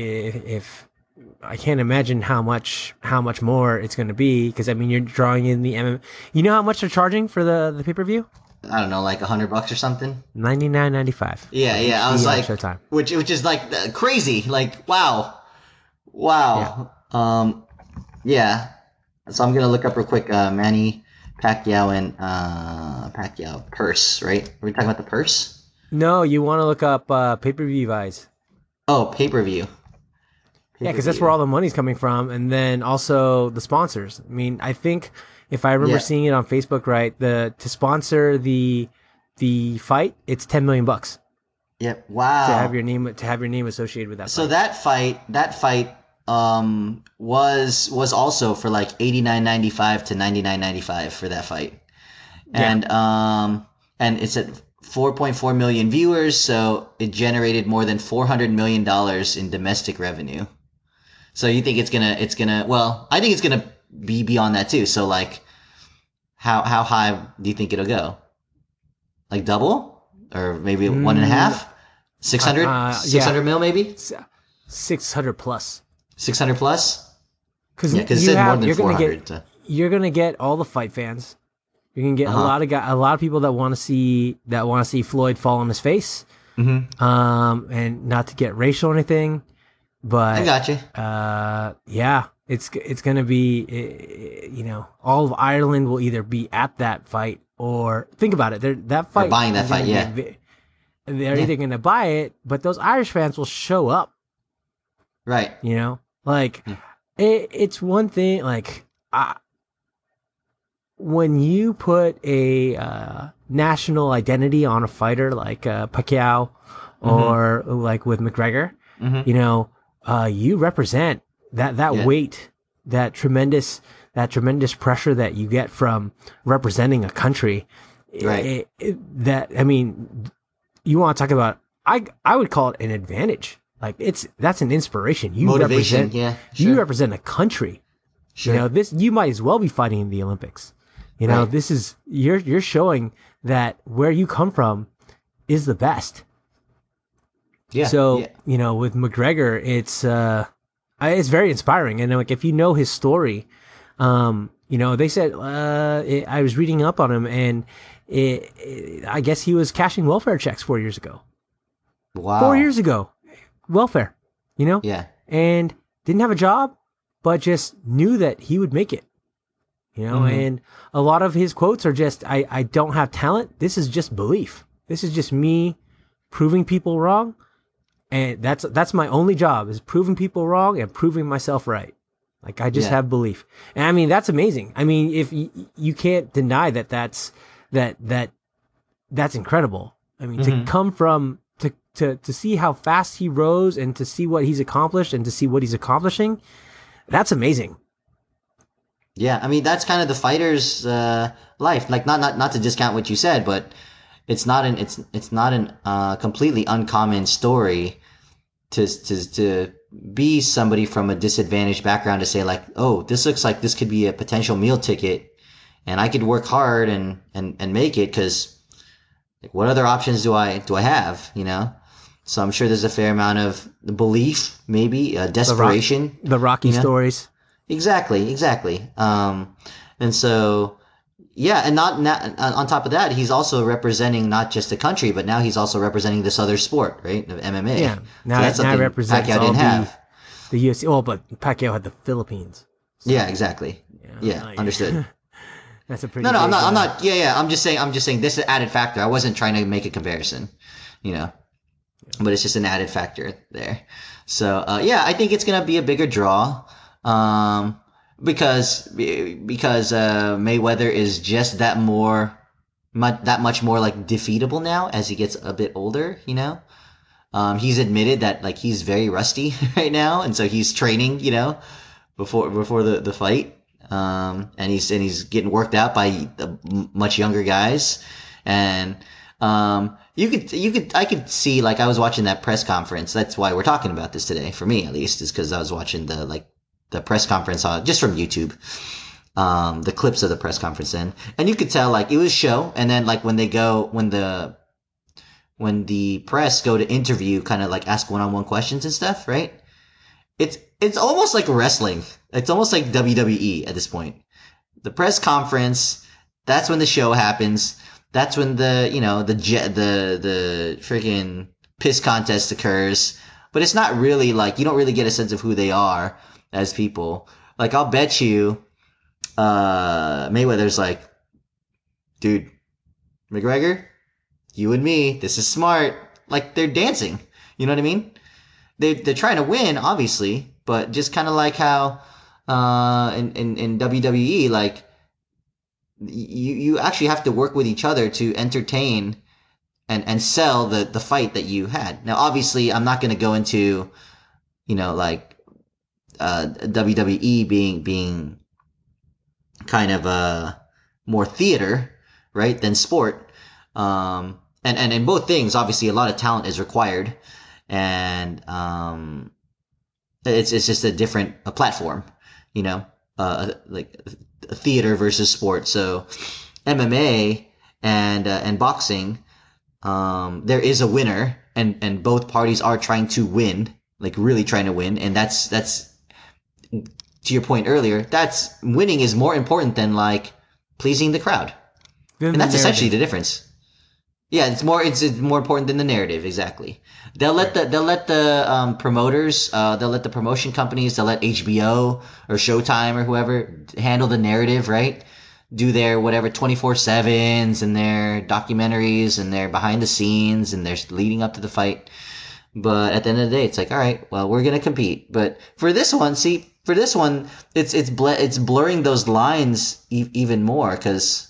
A: if I can't imagine how much how much more it's gonna be because I mean you're drawing in the M M. You know how much they're charging for the the pay per view?
B: I don't know, like a hundred bucks or something.
A: Ninety nine ninety five
B: Yeah,
A: for
B: yeah. I was
A: H D on
B: like,
A: Showtime.
B: which which is like uh, crazy. Like, wow,
A: Yeah.
B: wow. Um, yeah. So I'm gonna look up real quick. Uh, Manny Pacquiao and uh, Pacquiao purse. Right? Are we talking about the purse?
A: No, you want to look up uh, pay per view buys.
B: Oh, pay per view. Pay
A: Yeah,
B: per
A: because that's where
B: view.
A: all the money's coming from, and then also the sponsors. I mean, I think if I remember
B: Yeah.
A: seeing it on Facebook, right, the to sponsor the the fight, it's ten million bucks
B: Yep.
A: to have
B: Wow.
A: your name to have your name associated with that
B: So
A: fight.
B: that fight, that fight, um, was was also for like eighty nine ninety five to ninety nine ninety five for that fight,
A: Yeah.
B: and um, and it's at four point four million viewers, so it generated more than four hundred million dollars in domestic revenue. So you think it's gonna, it's gonna, well, I think it's gonna be beyond that too. So like, how how high do you think it'll go? Like double, or maybe one and a
A: Mm,
B: half? Six
A: uh,
B: hundred,
A: uh,
B: six
A: yeah,
B: hundred mil maybe?
A: six hundred plus.
B: Six hundred plus?
A: Because
B: Yeah, because it
A: you
B: said more
A: have
B: than
A: you're gonna get
B: four hundred. So.
A: you're gonna get all the fight fans. You're gonna get
B: Uh
A: a
B: huh.
A: lot of guy, a lot of people that want to see that want to see Floyd fall on his face.
B: Mm-hmm.
A: Um, and not to get racial or anything,
B: I
A: but
B: got you.
A: uh, yeah, it's it's gonna be eh, you know all of Ireland will either be at that fight or think about it. They're, that
B: Or
A: fight
B: buying that
A: is
B: fight,
A: gonna be
B: yeah.
A: vi- they're
B: Yeah,
A: either gonna buy it, but those Irish fans will show up.
B: right.
A: You know, like
B: Yeah.
A: it, it's one thing. Like I, when you put a uh, national identity on a fighter like uh, Pacquiao
B: Mm-hmm.
A: or like with McGregor,
B: Mm-hmm.
A: you know, uh, you represent that that
B: Yeah.
A: weight, that tremendous that tremendous pressure that you get from representing a country.
B: Right.
A: It, it, that I mean, you want to talk about? I I would call it an advantage. Like it's that's an inspiration. You
B: Motivation,
A: represent
B: yeah.
A: you
B: Sure.
A: represent a country. You
B: Sure.
A: know, this you might as well be fighting in the Olympics. You know,
B: Right.
A: this is you're you're showing that where you come from is the best.
B: Yeah.
A: So,
B: Yeah.
A: you know, with McGregor, it's uh I- it's very inspiring. And like if you know his story, um, you know, they said uh it, I was reading up on him and it, it, I guess he was cashing welfare checks four years ago. Four
B: Wow.
A: years ago, welfare, you know,
B: Yeah.
A: and didn't have a job, but just knew that he would make it. You know,
B: Mm-hmm.
A: and a lot of his quotes are just, I, I don't have talent. This is just belief. This is just me proving people wrong. And that's, that's my only job is proving people wrong and proving myself right. Like I just
B: Yeah.
A: have belief. And I mean, that's amazing. I mean, if you, you can't deny that that's, that, that, that's incredible. I mean, to
B: Mm-hmm.
A: come from, to, to, to see how fast he rose and to see what he's accomplished and to see what he's accomplishing, that's amazing.
B: Yeah. I mean, that's kind of the fighter's uh, life. Like, not not not to discount what you said, but it's not an it's it's not an uh, completely uncommon story to to to be somebody from a disadvantaged background to say like, oh, this looks like this could be a potential meal ticket, and I could work hard and and and make it because like, what other options do I do I have? You know. So I'm sure there's a fair amount of belief, maybe uh, desperation.
A: The, rock, the Rocky
B: you know?
A: stories.
B: Exactly, exactly. Um, and so, yeah, and not, not on top of that, he's also representing not just the country, but now he's also representing this other sport, right? Of M M A.
A: Yeah, now,
B: so that's
A: now
B: something
A: represents
B: Pacquiao
A: all
B: didn't
A: the,
B: have.
A: the U F C. Well, but Pacquiao had the Philippines.
B: So, yeah, exactly. Yeah, yeah
A: like,
B: understood.
A: That's a pretty.
B: No, no,
A: big,
B: I'm not.
A: Uh,
B: I'm not. Yeah, yeah. I'm just saying. I'm just saying. This is an added factor. I wasn't trying to make a comparison, you know. But it's just an added factor there. So, uh, yeah, I think it's going to be a bigger draw. Um, because, because, uh, Mayweather is just that more, mu- that much more like defeatable now as he gets a bit older, you know? Um, he's admitted that like he's very rusty right now. And so he's training, you know, before, before the, the fight. Um, and he's, and he's getting worked out by the much younger guys. And, um, you could, you could, I could see, like, I was watching that press conference. That's why we're talking about this today, for me at least, is because I was watching the, like, the press conference on, just from YouTube, um, the clips of the press conference then. And you could tell, like, it was show, and then, like, when they go, when the, when the press go to interview, kind of, like, ask one-on-one questions and stuff, right? It's, it's almost like wrestling. It's almost like W W E at this point. The press conference, that's when the show happens. That's when the, you know, the jet, the, the freaking piss contest occurs. But it's not really like, you don't really get a sense of who they are as people. Like, I'll bet you, uh, Mayweather's like, dude, McGregor, you and me, this is smart. Like, they're dancing. You know what I mean? They, they're trying to win, obviously, but just kind of like how, uh, in, in, in W W E, like, you you actually have to work with each other to entertain and and sell the the fight that you had. Now, obviously, I'm not going to go into, you know, like uh, W W E being being kind of uh more theater, right, than sport. Um, and and in both things, obviously, a lot of talent is required, and um, it's it's just a different a platform, you know, uh, like. Theater versus sport. So M M A and uh, and boxing, um, there is a winner, and and both parties are trying to win, like really trying to win, and that's that's to your point earlier. That's winning is more important than like pleasing the crowd,
A: and
B: that's essentially the difference. Yeah, it's more it's, it's more important than the narrative. Exactly. They'll let the they'll let the um, promoters, uh, they'll let the promotion companies, they'll let H B O or Showtime or whoever handle the narrative, right? Do their whatever twenty-four sevens and their documentaries and their behind the scenes and their leading up to the fight. But at the end of the day, it's like, all right, well, we're gonna compete. But for this one, see, for this one, it's it's ble- it's blurring those lines e- even more because,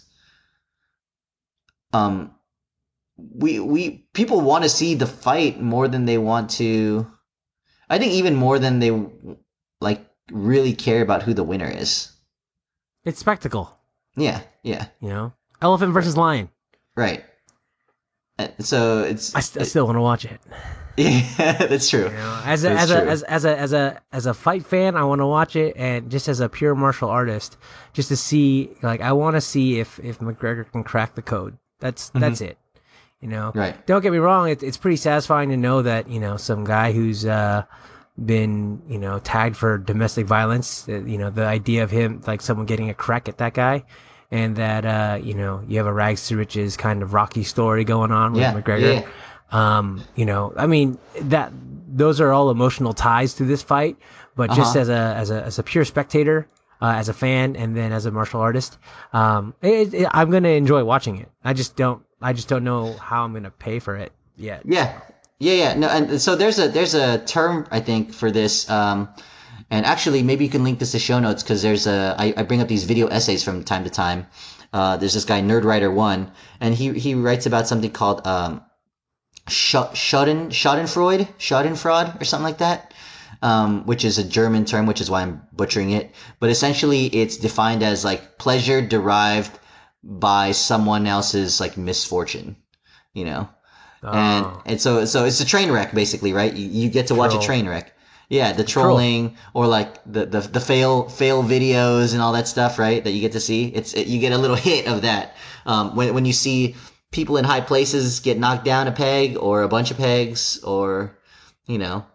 B: um. we we people want to see the fight more than they want to. I think even more than they like really care about who the winner is.
A: It's spectacle.
B: Yeah, yeah.
A: You know, elephant versus lion.
B: Right. So it's.
A: I, st- I still want to watch it.
B: Yeah, that's true.
A: You know, as a
B: that's
A: as
B: true.
A: a as, as a as a as a fight fan, I want to watch it, and just as a pure martial artist, just to see, like, I want to see if if McGregor can crack the code. That's mm-hmm. that's it. You know,
B: right.
A: Don't get me wrong. It, it's pretty satisfying to know that, you know, some guy who's uh, been, you know, tagged for domestic violence, uh, you know, the idea of him, like someone getting a crack at that guy, and that, uh, you know, you have a rags to riches kind of Rocky story going on with
B: yeah.
A: McGregor.
B: Yeah.
A: Um, you know, I mean, that those are all emotional ties to this fight, but uh-huh. just as a, as a, as a pure spectator, uh, as a fan, and then as a martial artist, um, it, it, I'm going to enjoy watching it. I just don't, I just don't know how I'm going to pay for it yet.
B: Yeah. Yeah. Yeah. No. And so there's a, there's a term, I think, for this. Um, and actually maybe you can link this to show notes. Cause there's a, I, I bring up these video essays from time to time. Uh, there's this guy, Nerdwriter one, and he, he writes about something called, um, Schaden, Schadenfreude, Schadenfreude, or something like that. Um, which is a German term, which is why I'm butchering it. But essentially it's defined as like pleasure derived by someone else's like misfortune. you know. And
A: Oh,
B: and so so it's a train wreck basically, right? You, you get to watch a
A: troll.
B: train wreck. Yeah, the
A: Troll.
B: trolling or like the, the the fail fail videos and all that stuff, right? That you get to see. It's it, you get a little hit of that um, when when you see people in high places get knocked down a peg or a bunch of pegs or you know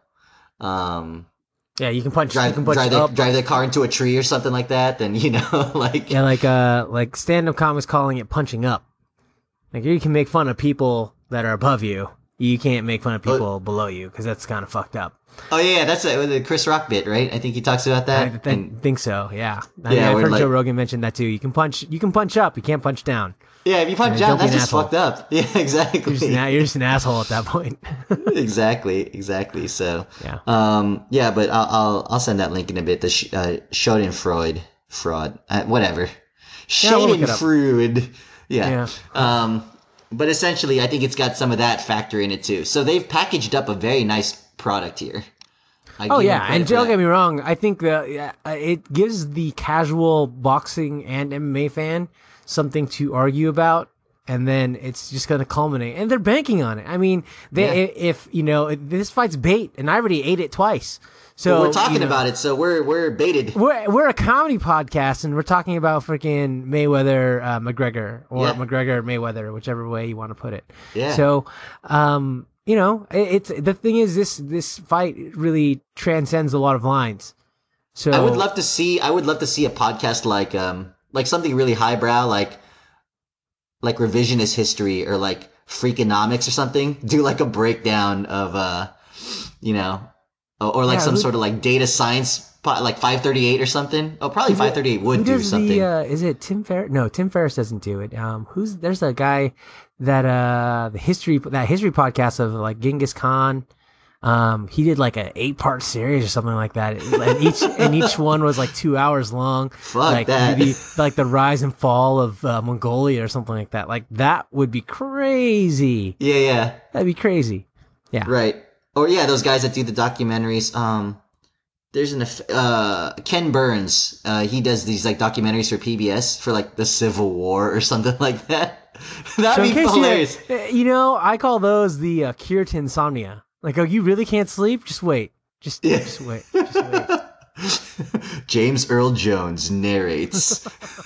B: um,
A: Yeah, you can punch. You can
B: drive
A: punch
B: drive their
A: up.
B: drive their car into a tree or something like that. Then you know like
A: Yeah, like uh, like stand-up comics calling it punching up. Like you can make fun of people that are above you. You can't make fun of
B: oh,
A: people below you because that's kind of fucked up.
B: oh yeah, that's a, the Chris Rock bit, right? I think he talks about
A: I
B: that
A: th-
B: and
A: think so. Yeah, I mean,
B: yeah,
A: I've
B: we're
A: heard Joe
B: like.
A: Rogan mention that too. You can punch. You can punch up. You can't punch down.
B: Yeah, if you punch
A: And
B: down,
A: don't be
B: that's
A: an
B: just
A: asshole.
B: fucked up. Yeah,
A: You're just an, you're
B: exactly.
A: just an asshole at that point.
B: exactly, exactly. So,
A: Yeah.
B: um, yeah, but I'll, I'll I'll send that link in a bit. The sh- uh, Schadenfreude fraud, uh, whatever.
A: Yeah, we'll look it up.
B: Schadenfreude. Yeah.
A: Yeah.
B: Um, but essentially, I think it's got some of that factor in it too. So they've packaged up a very nice product here. I
A: Oh
B: give them
A: yeah, and
B: credit for
A: don't get me
B: that.
A: wrong. I think that yeah, uh, it gives the casual boxing and M M A fan something to argue about, and then it's just going to culminate. And they're banking on it. I mean, they
B: Yeah.
A: if you know this fight's bait, and I already ate it twice.
B: Well, we're
A: So you
B: talking
A: know,
B: about it, so we're we're baited.
A: we're we're a comedy podcast, and we're talking about freaking Mayweather uh, McGregor or
B: Yeah,
A: McGregor Mayweather, whichever way you want to put it.
B: yeah.
A: So, um, you know, it, it's the thing is this this fight really transcends a lot of lines.
B: I would
A: So
B: love to see. I would love to see a podcast like um like something really highbrow, like like revisionist history or like Freakonomics or something. Do like a breakdown of uh you know or, or like
A: yeah,
B: some
A: who
B: sort of like data science po- like five thirty-eight or something. Oh, probably
A: who, do,
B: five thirty-eight
A: who
B: would do
A: does the
B: something.
A: uh, is it Tim Ferriss? No, Tim Ferriss doesn't do it. Um, who's there's a guy that uh the history that history podcast of like Genghis Khan. Um, he did like an eight part series or something like that, and each and each one was like two hours long.
B: Fuck
A: Like
B: that.
A: maybe like the rise and fall of uh, Mongolia or something like that. Like that would be crazy.
B: yeah, yeah.
A: That'd be crazy. Yeah.
B: Right. Or yeah, those guys that do the documentaries. Um there's an eff- uh Ken Burns. Uh he does these like documentaries for P B S for like the Civil War or something like that.
A: So
B: That'd
A: in
B: be
A: case
B: hilarious.
A: you, you know, I call those the uh, cure to insomnia. Like, oh, you really can't sleep? Just wait. Just,
B: Yeah.
A: just wait. Just wait.
B: James Earl Jones narrates.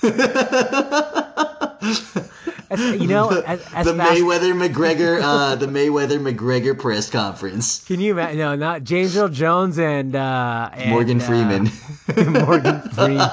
A: As, you know, as, as
B: the
A: fast.
B: Mayweather McGregor, uh, the Mayweather McGregor press conference.
A: Can you imagine? No, not James Earl Jones and uh, and,
B: Morgan
A: uh,
B: Freeman.
A: Morgan Freeman.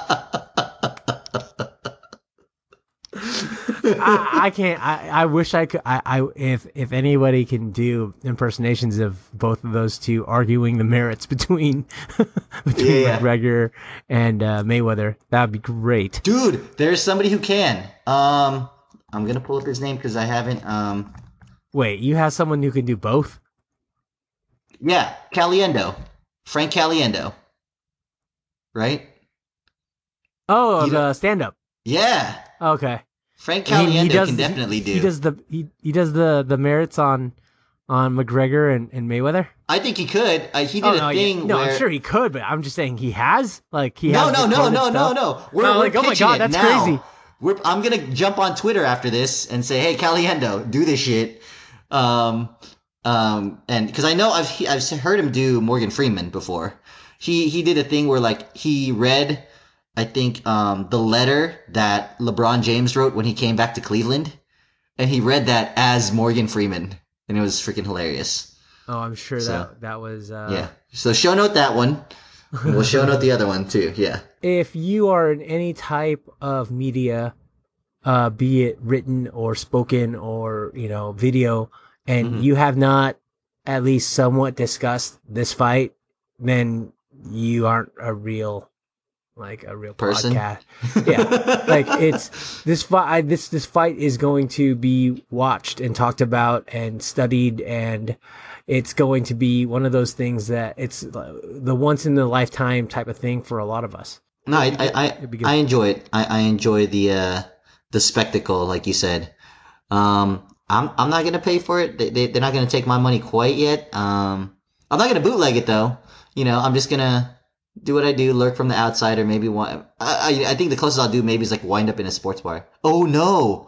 A: I, I can't. I, I wish I could. I, I if if anybody can do impersonations of both of those two arguing the merits between between
B: Yeah.
A: McGregor and uh, Mayweather, that would be great.
B: Dude, there's somebody who can. Um, I'm gonna pull up his name because I haven't. Um,
A: Wait, you have someone who can do both?
B: yeah, Caliendo, Frank Caliendo, right?
A: Oh,
B: You
A: the
B: don't-
A: stand up.
B: Yeah,
A: Okay.
B: Frank
A: I mean,
B: Caliendo can definitely
A: he,
B: do.
A: He does the he, he does the the merits on on McGregor and, and Mayweather.
B: I think he could. Uh, he did
A: Oh,
B: a
A: no, yeah.
B: thing
A: no,
B: where.
A: I'm sure he could, but I'm just saying he has like he
B: No,
A: has.
B: no, no,
A: recorded
B: no, no,
A: stuff.
B: no. We're,
A: No,
B: we're
A: like, oh my
B: pitching
A: God,
B: it
A: that's
B: now.
A: crazy.
B: We're, I'm gonna jump on Twitter after this and say, "Hey, Caliendo, do this shit." Um, um, and because I know I've he- I've heard him do Morgan Freeman before. He he did a thing where like he read, I think, um, the letter that LeBron James wrote when he came back to Cleveland, and he read that as Morgan Freeman, and it was freaking hilarious.
A: Oh, I'm sure
B: So,
A: that that was. Uh,
B: Yeah. So show note that one. We'll show note the other one too. Yeah.
A: If you are in any type of media, uh, be it written or spoken or you know video, and
B: Mhm.
A: you have not at least somewhat discussed this fight, then you aren't a real like a real
B: Person?
A: podcast. Yeah, like it's this fight. This this fight is going to be watched and talked about and studied, and it's going to be one of those things that it's the once in a lifetime type of thing for a lot of us.
B: No, I I
A: It'd be
B: I,
A: good.
B: I enjoy it. I, I enjoy the uh the spectacle, like you said. Um, I'm I'm not gonna pay for it. They, they they're not gonna take my money quite yet. Um, I'm not gonna bootleg it though. You know, I'm just gonna do what I do, lurk from the outside, or maybe one. I I, I think the closest I'll do maybe is like wind up in a sports bar. Oh no,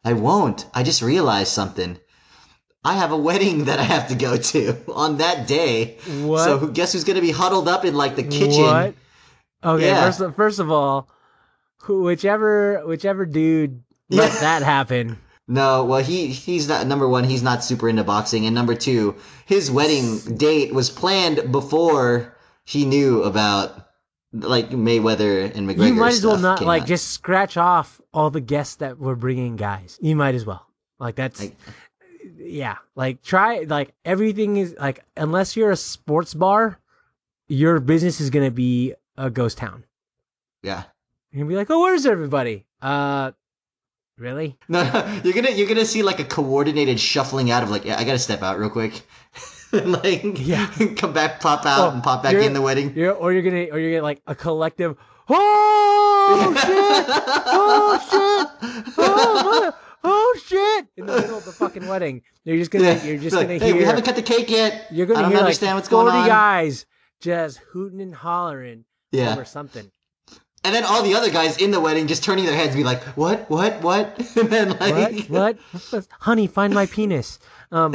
B: I won't. I just realized something. I have a wedding that I have to go to on that day.
A: What?
B: So who- guess who's going to be huddled up in like the kitchen?
A: What? Okay,
B: Yeah.
A: first of- first of all, who whichever whichever dude let
B: Yeah.
A: that happen.
B: No, well, he he's not number one. He's not super into boxing, and number two, his wedding date was planned before he knew about like Mayweather and McGregor.
A: You might as well
B: stuff
A: not
B: came
A: like
B: out.
A: just scratch off all the guests that we're bringing guys. You might as well. Like that's
B: Like,
A: yeah. Like try like everything is like unless you're a sports bar, your business is gonna be a ghost town.
B: yeah.
A: You're gonna be like, oh, where's everybody? Uh, really?
B: No, no, you're gonna you're gonna see like a coordinated shuffling out of like, yeah, I gotta step out real quick, and like
A: Yeah.
B: come back, pop out,
A: Oh,
B: and pop back
A: you're-
B: in the wedding.
A: You're, or you're gonna, or you're gonna like a collective. Oh shit! Oh shit! Oh mother! Oh shit! In the middle of the fucking wedding, you're just gonna,
B: Yeah.
A: you're just
B: Like,
A: gonna
B: hey, we
A: hear.
B: haven't cut the cake yet.
A: You're gonna
B: I don't
A: hear
B: understand
A: like
B: what's going
A: forty
B: on.
A: guys just hooting and hollering
B: Yeah.
A: over something.
B: And then all the other guys in the wedding just turning their heads, be like, "What? What? What?" And then like,
A: What? What? Honey, find my penis. Um,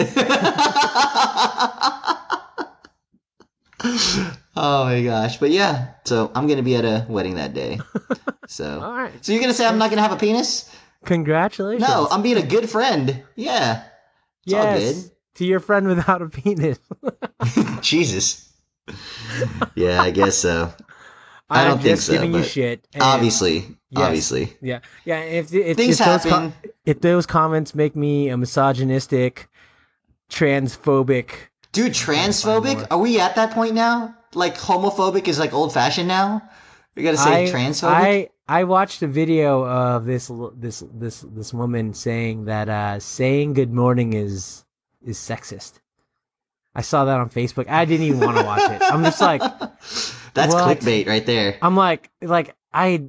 B: oh my gosh! But yeah, so I'm gonna be at a wedding that day. So,
A: all right.
B: so you're gonna say I'm not gonna have a penis?
A: Congratulations.
B: No, I'm being a good friend. Yeah, it's all
A: yes, to your friend without a penis.
B: good. Jesus. Yeah, I guess so. I
A: I'm
B: don't think
A: just
B: so,
A: giving you
B: but
A: shit. and-
B: Obviously,
A: Yes.
B: obviously,
A: Yeah, yeah. If if,
B: things
A: if those
B: happen.
A: com- if those comments make me a misogynistic, transphobic,
B: Dude,
A: more.
B: transphobic? Are we at that point now? Like homophobic is like old fashioned now? We gotta say
A: I,
B: transphobic?
A: I I watched a video of this l- this this this woman saying that uh, saying good morning is is sexist. I saw that on Facebook. I didn't even want to watch it. I'm just like,
B: That's
A: what?
B: clickbait right there.
A: I'm like, like I,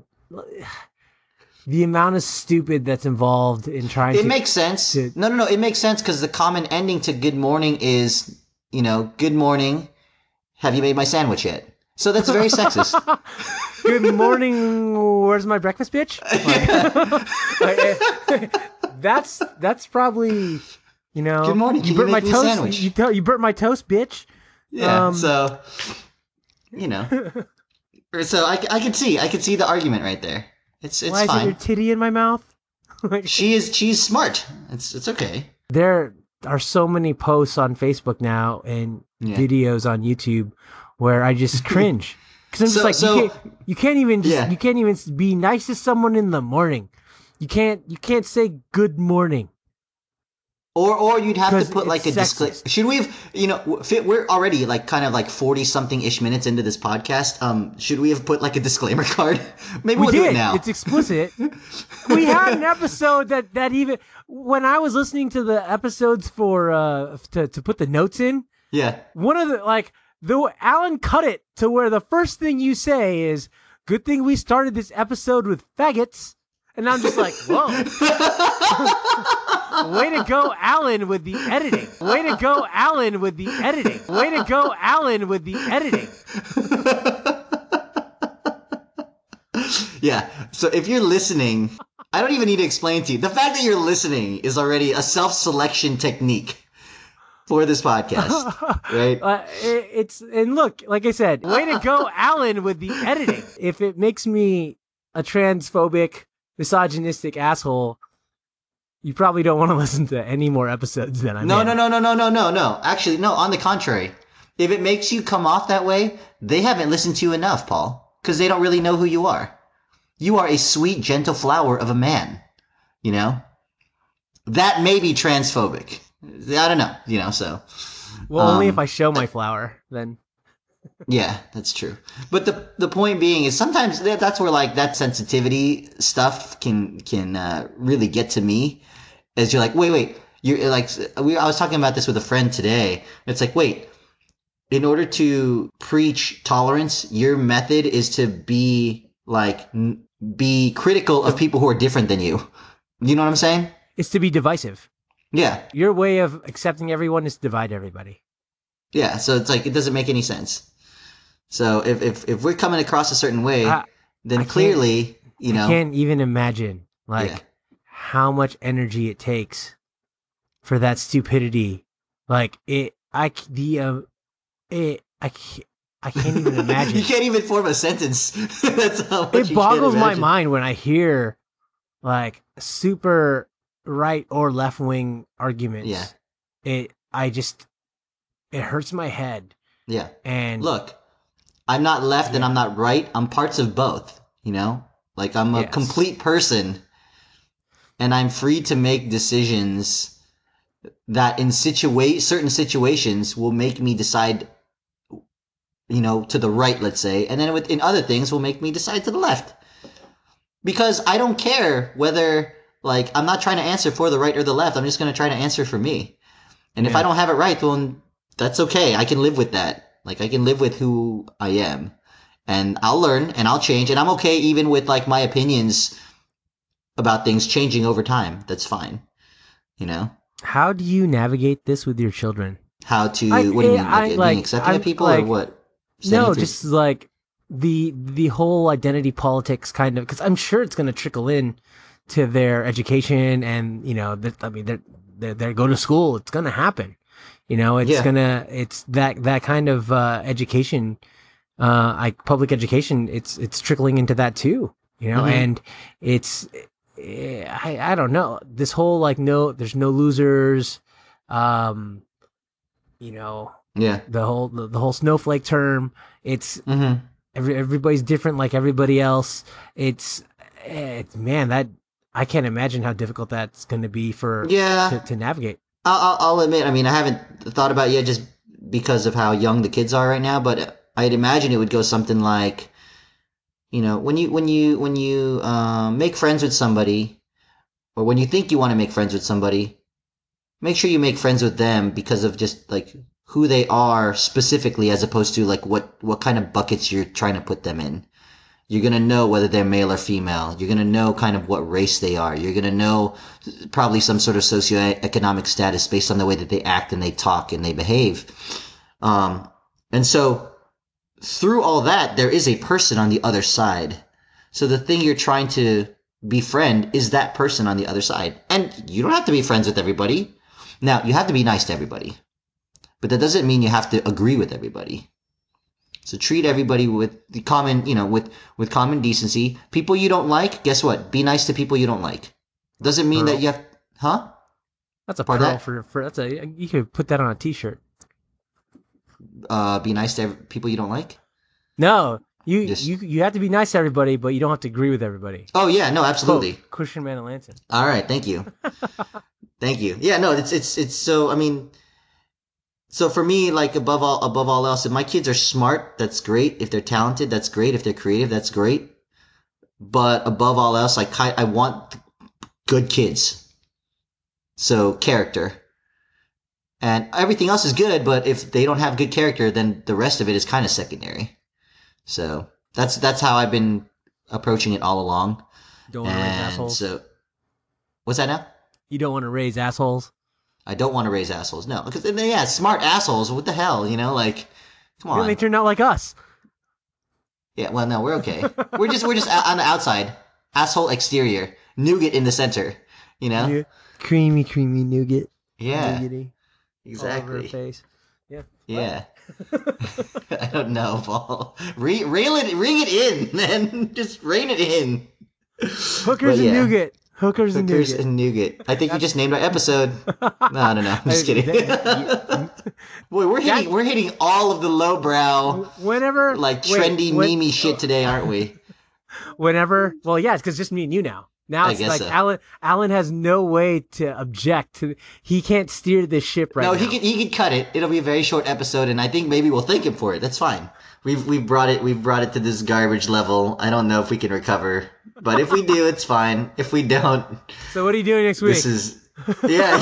A: the amount of stupid that's involved in trying
B: It
A: to.
B: makes sense.
A: to-
B: No, no, no. It makes sense because the common ending to good morning is, you know, good morning. Have you made my sandwich yet? So that's very sexist.
A: Good morning. Where's my breakfast, bitch? Like, like, that's that's probably, you know.
B: Good morning,
A: You
B: can
A: burnt
B: you
A: my
B: make me a
A: toast.
B: sandwich?
A: You to- you burnt my toast, bitch.
B: Yeah.
A: Um,
B: so, you know. So I, I could see, I could see the argument right there. It's it's
A: Why is it
B: fine.
A: your titty in my mouth? Like,
B: She is she's smart. It's it's okay.
A: there are so many posts on Facebook now and
B: Yeah.
A: videos on YouTube where I just cringe because I'm just
B: So-
A: like
B: so-
A: you can't you can't even just
B: Yeah.
A: you can't even be nice to someone in the morning. You can't you can't say good morning.
B: Or or you'd have to
A: 'Cause
B: put like a
A: it's
B: disclaimer.
A: sexist.
B: Should we have, you know, fit, we're already like kind of like forty something ish minutes into this podcast. Um, should we have put like a disclaimer card? Maybe
A: We
B: we'll do it
A: did.
B: now.
A: It's explicit. We had an episode that that even when I was listening to the episodes for uh to to put the notes in,
B: yeah.
A: one of the like the Alan cut it to where the first thing you say is good thing we started this episode with faggots, and I'm just like, whoa. Way to go, Alan, with the editing. Way to go, Alan, with the editing. Way to go, Alan, with the editing.
B: Yeah. So if you're listening, I don't even need to explain to you. The fact that you're listening is already a self-selection technique for this podcast, right?
A: Uh, it, it's and look, like I said, way to go, Alan, with the editing. If it makes me a transphobic, misogynistic asshole, you probably don't want to listen to any more episodes than I'm
B: No,
A: in.
B: no, no, no, no, no, no, no. Actually, no, on the contrary. If it makes you come off that way, they haven't listened to you enough, Paul, because they don't really know who you are. You are a sweet, gentle flower of a man, you know? That may be transphobic. I don't know, you know, so.
A: Well, only
B: Um,
A: if I show my flower, then.
B: Yeah, that's true. But the the point being is sometimes that, that's where like that sensitivity stuff can can uh, really get to me. As you're like, wait, wait, you're like, we. I was talking about this with a friend today. It's like, wait, in order to preach tolerance, your method is to be like n- be critical of people who are different than you. You know what I'm saying?
A: It's to be divisive.
B: Yeah,
A: Your way of accepting everyone is to divide everybody.
B: yeah. So it's like it doesn't make any sense. So if if if we're coming across a certain way,
A: I-
B: then
A: I can't-
B: clearly, you know,
A: I can't even imagine like
B: Yeah.
A: how much energy it takes for that stupidity. Like it, I c- the uh, it, I can't, I can't even imagine.
B: You can't even form a sentence. That's how much
A: It
B: you can't
A: boggles my
B: imagine.
A: mind when I hear like super right or left wing arguments.
B: Yeah.
A: It, I just, it hurts my head.
B: Yeah.
A: And
B: Look, I'm not left and
A: yeah,
B: I'm not right. I'm parts of both, you know? Like I'm a
A: yes,
B: complete person and I'm free to make decisions that in situa- certain situations will make me decide, you know, to the right, let's say, and then with, in other things will make me decide to the left. Because I don't care whether, like, I'm not trying to answer for the right or the left. I'm just going to try to answer for me. And if I
A: yeah.
B: don't have it right, well, that's okay. I can live with that. Like, I can live with who I am. And I'll learn and I'll change. And I'm okay even with, like, my opinions about things changing over time. That's fine. You know?
A: How do you navigate this with your children?
B: How to,
A: Like,
B: what do you
A: eh,
B: mean? Like,
A: I
B: uh, being
A: like,
B: accepting of
A: I'm
B: people or
A: like,
B: what? Setting
A: no,
B: for,
A: just like the the whole identity politics kind of, because I'm sure it's going to trickle in to their education, and you know, that I mean, they're they they go to school. It's going to happen. You know, it's
B: yeah.
A: gonna, it's that that kind of uh, education, uh, like public education. It's it's trickling into that too. You know,
B: Mm-hmm.
A: and it's, eh, I I don't know, this whole like no, there's no losers. Um, you know,
B: Yeah.
A: the whole the, the whole snowflake term. It's
B: Mm-hmm.
A: every, everybody's different like everybody else. It's, it's man, that I can't imagine how difficult that's going to be for
B: Yeah.
A: to, to navigate.
B: I'll, I'll I'll admit, I mean, I haven't thought about it yet just because of how young the kids are right now, but I'd imagine it would go something like, you know, when you, when you, when you, um, make friends with somebody, or when you think you want to make friends with somebody, make sure you make friends with them because of just like who they are specifically as opposed to like what, what kind of buckets you're trying to put them in. You're going to know whether they're male or female. You're going to know kind of what race they are. You're going to know probably some sort of socioeconomic status based on the way that they act and they talk and they behave. Um, and so through all that, there is a person on the other side. So the thing you're trying to befriend is that person on the other side. And you don't have to be friends with everybody. Now, you have to be nice to everybody. But that doesn't mean you have to agree with everybody. So treat everybody with the common, you know, with, with common decency. People you don't like, guess what? Be nice to people you don't like. Doesn't mean that
A: Pearl.
B: you have, huh?
A: That's a
B: Pardon
A: pearl
B: that?
A: for for that's a, you could put that on a t-shirt.
B: Uh, be nice to every, people you don't like.
A: No, you
B: Just,
A: you you have to be nice to everybody, but you don't have to agree with everybody.
B: oh yeah, no,
A: Quote
B: absolutely.
A: Christian Manalanson.
B: All right, thank you, thank you. Yeah, no, it's it's it's so. I mean, so for me, like above all above all else, if my kids are smart, that's great. If they're talented, that's great. If they're creative, that's great. But above all else, I ki- I want good kids. So character. And everything else is good, but if they don't have good character, then the rest of it is kind of secondary. So that's that's how I've been approaching it all along.
A: Don't want to raise
B: And
A: assholes.
B: so, what's that now?
A: You don't want to raise assholes.
B: I don't want to raise assholes. No, because then yeah, smart assholes. What the hell, you know? Like, come
A: Yeah, they
B: on.
A: turned out like us.
B: Yeah, well, no, we're okay. We're just we're just on the outside, asshole exterior, nougat in the center. You know?
A: Yeah. Creamy, creamy nougat.
B: Yeah,
A: Nougaty. All over her
B: exactly.
A: face. Yeah.
B: Yeah.
A: What?
B: I don't know, Paul. Re- reel it, ring it in, man. Just rein it in.
A: Hookers
B: But
A: and
B: yeah,
A: nougat. Hookers and
B: hookers
A: nougat.
B: and nougat. I think you
A: That's
B: just named our episode. No, I don't know. I'm just
A: I-
B: kidding.
A: that- that-
B: Boy, we're
A: that-
B: hitting we're hitting all of the lowbrow,
A: whenever
B: like
A: wait,
B: trendy,
A: when,
B: memey shit today, aren't we?
A: whenever well yeah, it's because just me and you now. Now
B: I
A: it's
B: guess
A: like
B: so.
A: Alan Alan has no way to object to, he can't steer this ship right
B: No,
A: now.
B: he could he could cut it. It'll be a very short episode, and I think maybe we'll thank him for it. That's fine. We've we've brought it we've brought it to this garbage level. I don't know if we can recover, but if we do, it's fine. If we don't,
A: So what are you doing next week?
B: this is yeah,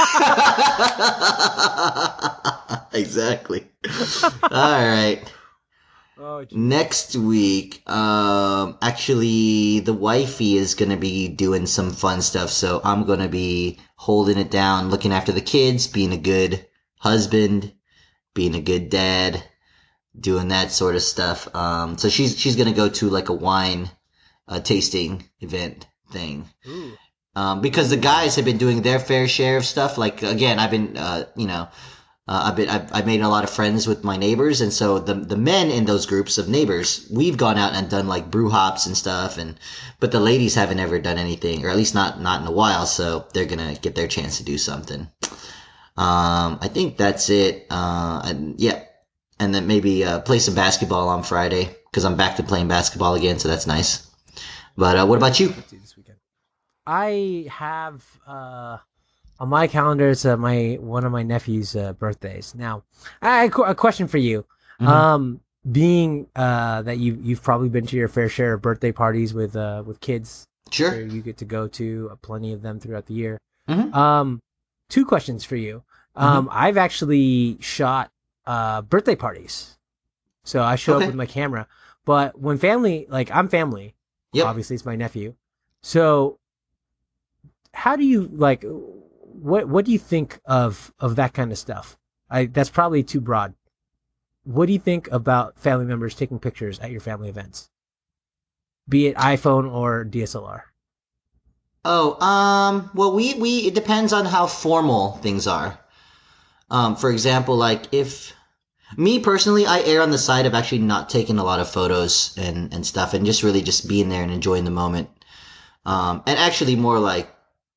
B: yeah. Exactly. All right.
A: Oh, geez.
B: Next week, um, actually, the wifey is gonna be doing some fun stuff, so I'm gonna be holding it down, looking after the kids, being a good husband, being a good dad, doing that sort of stuff. Um, so she's she's gonna go to like a wine uh, tasting event thing,
A: Ooh.
B: Um, because the guys have been doing their fair share of stuff. Like again, I've been, uh, you know, uh, I've been, I've, I've made a lot of friends with my neighbors, and so the the men in those groups of neighbors, we've gone out and done like brew hops and stuff, and but the ladies haven't ever done anything, or at least not not in a while. So they're gonna get their chance to do something. Um, I think that's it. Uh, and yeah, and then maybe uh, play some basketball on Friday because I'm back to playing basketball again, so that's nice. But uh, what about you?
A: Let's do this weekend. I have uh, on my calendar. It's uh, my one of my nephew's uh, birthdays. Now, I have a question for you.
B: Mm-hmm.
A: Um, being uh, that you you've probably been to your fair share of birthday parties with uh, with kids, where
B: Sure.
A: you get to go to uh, plenty of them throughout the year.
B: Mm-hmm.
A: Um, two questions for you.
B: Mm-hmm.
A: Um, I've actually shot uh, birthday parties, so I show up
B: Okay.
A: with my camera. But when family, like I'm family,
B: Yep.
A: obviously it's my nephew. So how do you like? What what do you think of of that kind of stuff? I that's probably too broad. What do you think about family members taking pictures at your family events, be it iPhone or D S L R?
B: Oh, um, well, we, we, it depends on how formal things are. Um, for example, like if, me personally, I err on the side of actually not taking a lot of photos and, and stuff and just really just being there and enjoying the moment. Um, and actually more like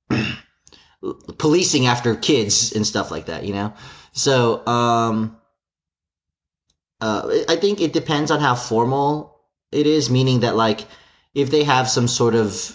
B: policing after kids and stuff like that, you know? So, um, uh, I think it depends on how formal it is, meaning that like, if they have some sort of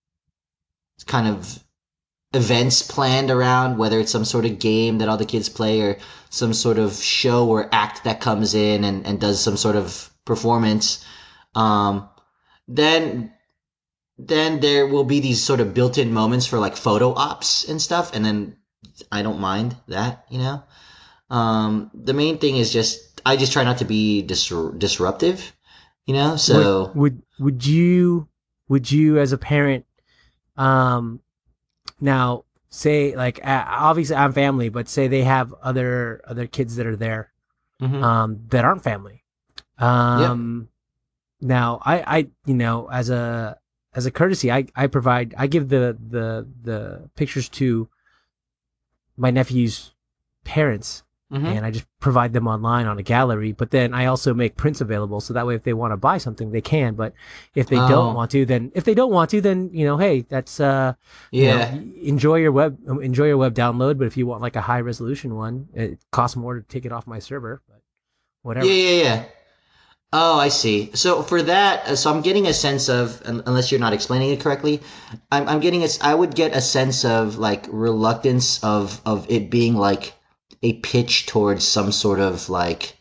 B: kind of events planned around, whether it's some sort of game that all the kids play or some sort of show or act that comes in and, and does some sort of performance, um, then then there will be these sort of built-in moments for like photo ops and stuff, and then I don't mind that, you know. Um, the main thing is just I just try not to be dis- disruptive, you know.
A: Would
B: So
A: would would you would you as a parent um now say like uh, obviously I'm family, but say they have other other kids that are there
B: mhm.
A: um that aren't family.
B: Yep.
A: Um now I I you know as a as a courtesy I I provide I give the the the pictures to my nephew's parents
B: Mhm.
A: and I just provide them online on a gallery. But then I also make prints available so that way if they want to buy something they can. But if they don't
B: Oh,
A: want to, then if they don't want to, then you know, hey, that's uh, you know,
B: yeah.
A: enjoy your web enjoy your web download. But if you want like a high resolution one, it costs more to take it off my server. But
B: Yeah,
A: whatever.
B: yeah, yeah. Oh, I see. So for that, uh, so I'm getting a sense of, un- unless you're not explaining it correctly, I'm, I'm getting a, s- I would get a sense of like reluctance of, of it being like a pitch towards some sort of like,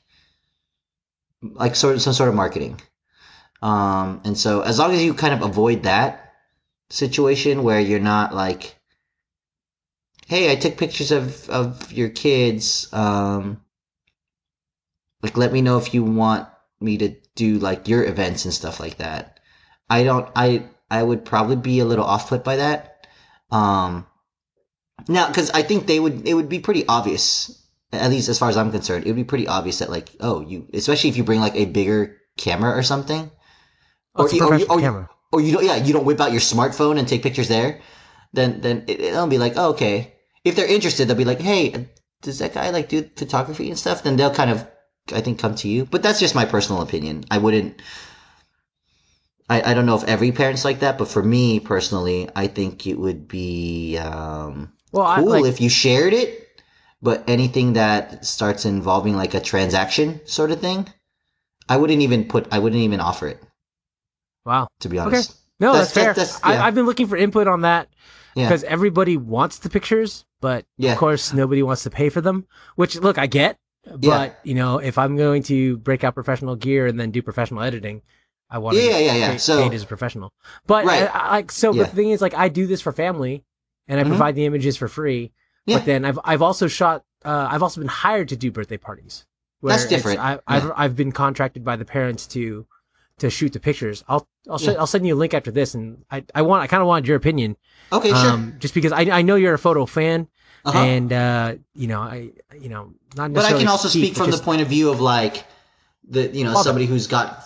B: like sort of some sort of marketing. Um, and so as long as you kind of avoid that situation where you're not like, hey, I took pictures of, of your kids, um, like let me know if you want me to do like your events and stuff like that. I don't I I would probably be a little off put by that. Um now cuz I think they would it would be pretty obvious at least as far as I'm concerned. It would be pretty obvious that like oh, you especially if you bring like a bigger camera or something
A: Oh,
B: or
A: it's a
B: you- or you
A: professional
B: or you,
A: camera.
B: or you don't yeah, you don't whip out your smartphone and take pictures there, then then it, it'll be like, oh, okay. If they're interested, they'll be like, "Hey, does that guy like do photography and stuff?" Then they'll kind of I think come to you. But that's just my personal opinion. I wouldn't I, I don't know if every parent's like that, but for me personally, I think it would be um,
A: Well, I
B: cool
A: like
B: if you shared it. But anything that starts involving like a transaction sort of thing, I wouldn't even put. I wouldn't even offer it.
A: wow.
B: To be
A: Okay.
B: honest,
A: No,
B: that's
A: that's
B: that's
A: fair.
B: that's
A: I,
B: yeah
A: I've been looking for input on that
B: yeah
A: because everybody wants the pictures, but of
B: yeah
A: course nobody wants to pay for them. Which look, I get,
B: yeah
A: but you know, if I'm going to break out professional gear and then do professional editing, I want to
B: yeah
A: get
B: yeah yeah yeah.
A: paid, paid
B: So
A: as a professional. But I,
B: right
A: I, like, so, but
B: yeah
A: the thing is, like, I do this for family, and I
B: mm-hmm.
A: provide the images for free.
B: Yeah,
A: But then I've I've also shot. Uh, I've also been hired to do birthday parties
B: that's
A: where it's
B: different.
A: I,
B: Yeah
A: I've I've been contracted by the parents to to shoot the pictures. I'll I'll show,
B: yeah
A: I'll send you a link after this, and I I want I kind of wanted your opinion,
B: okay sure
A: um, just because I I know you're a photo fan,
B: uh huh.
A: and uh, you know I you know not
B: But I
A: necessarily
B: can
A: a
B: also
A: critique,
B: speak
A: but
B: from the
A: just
B: point of view of like the you know
A: father.
B: somebody who's got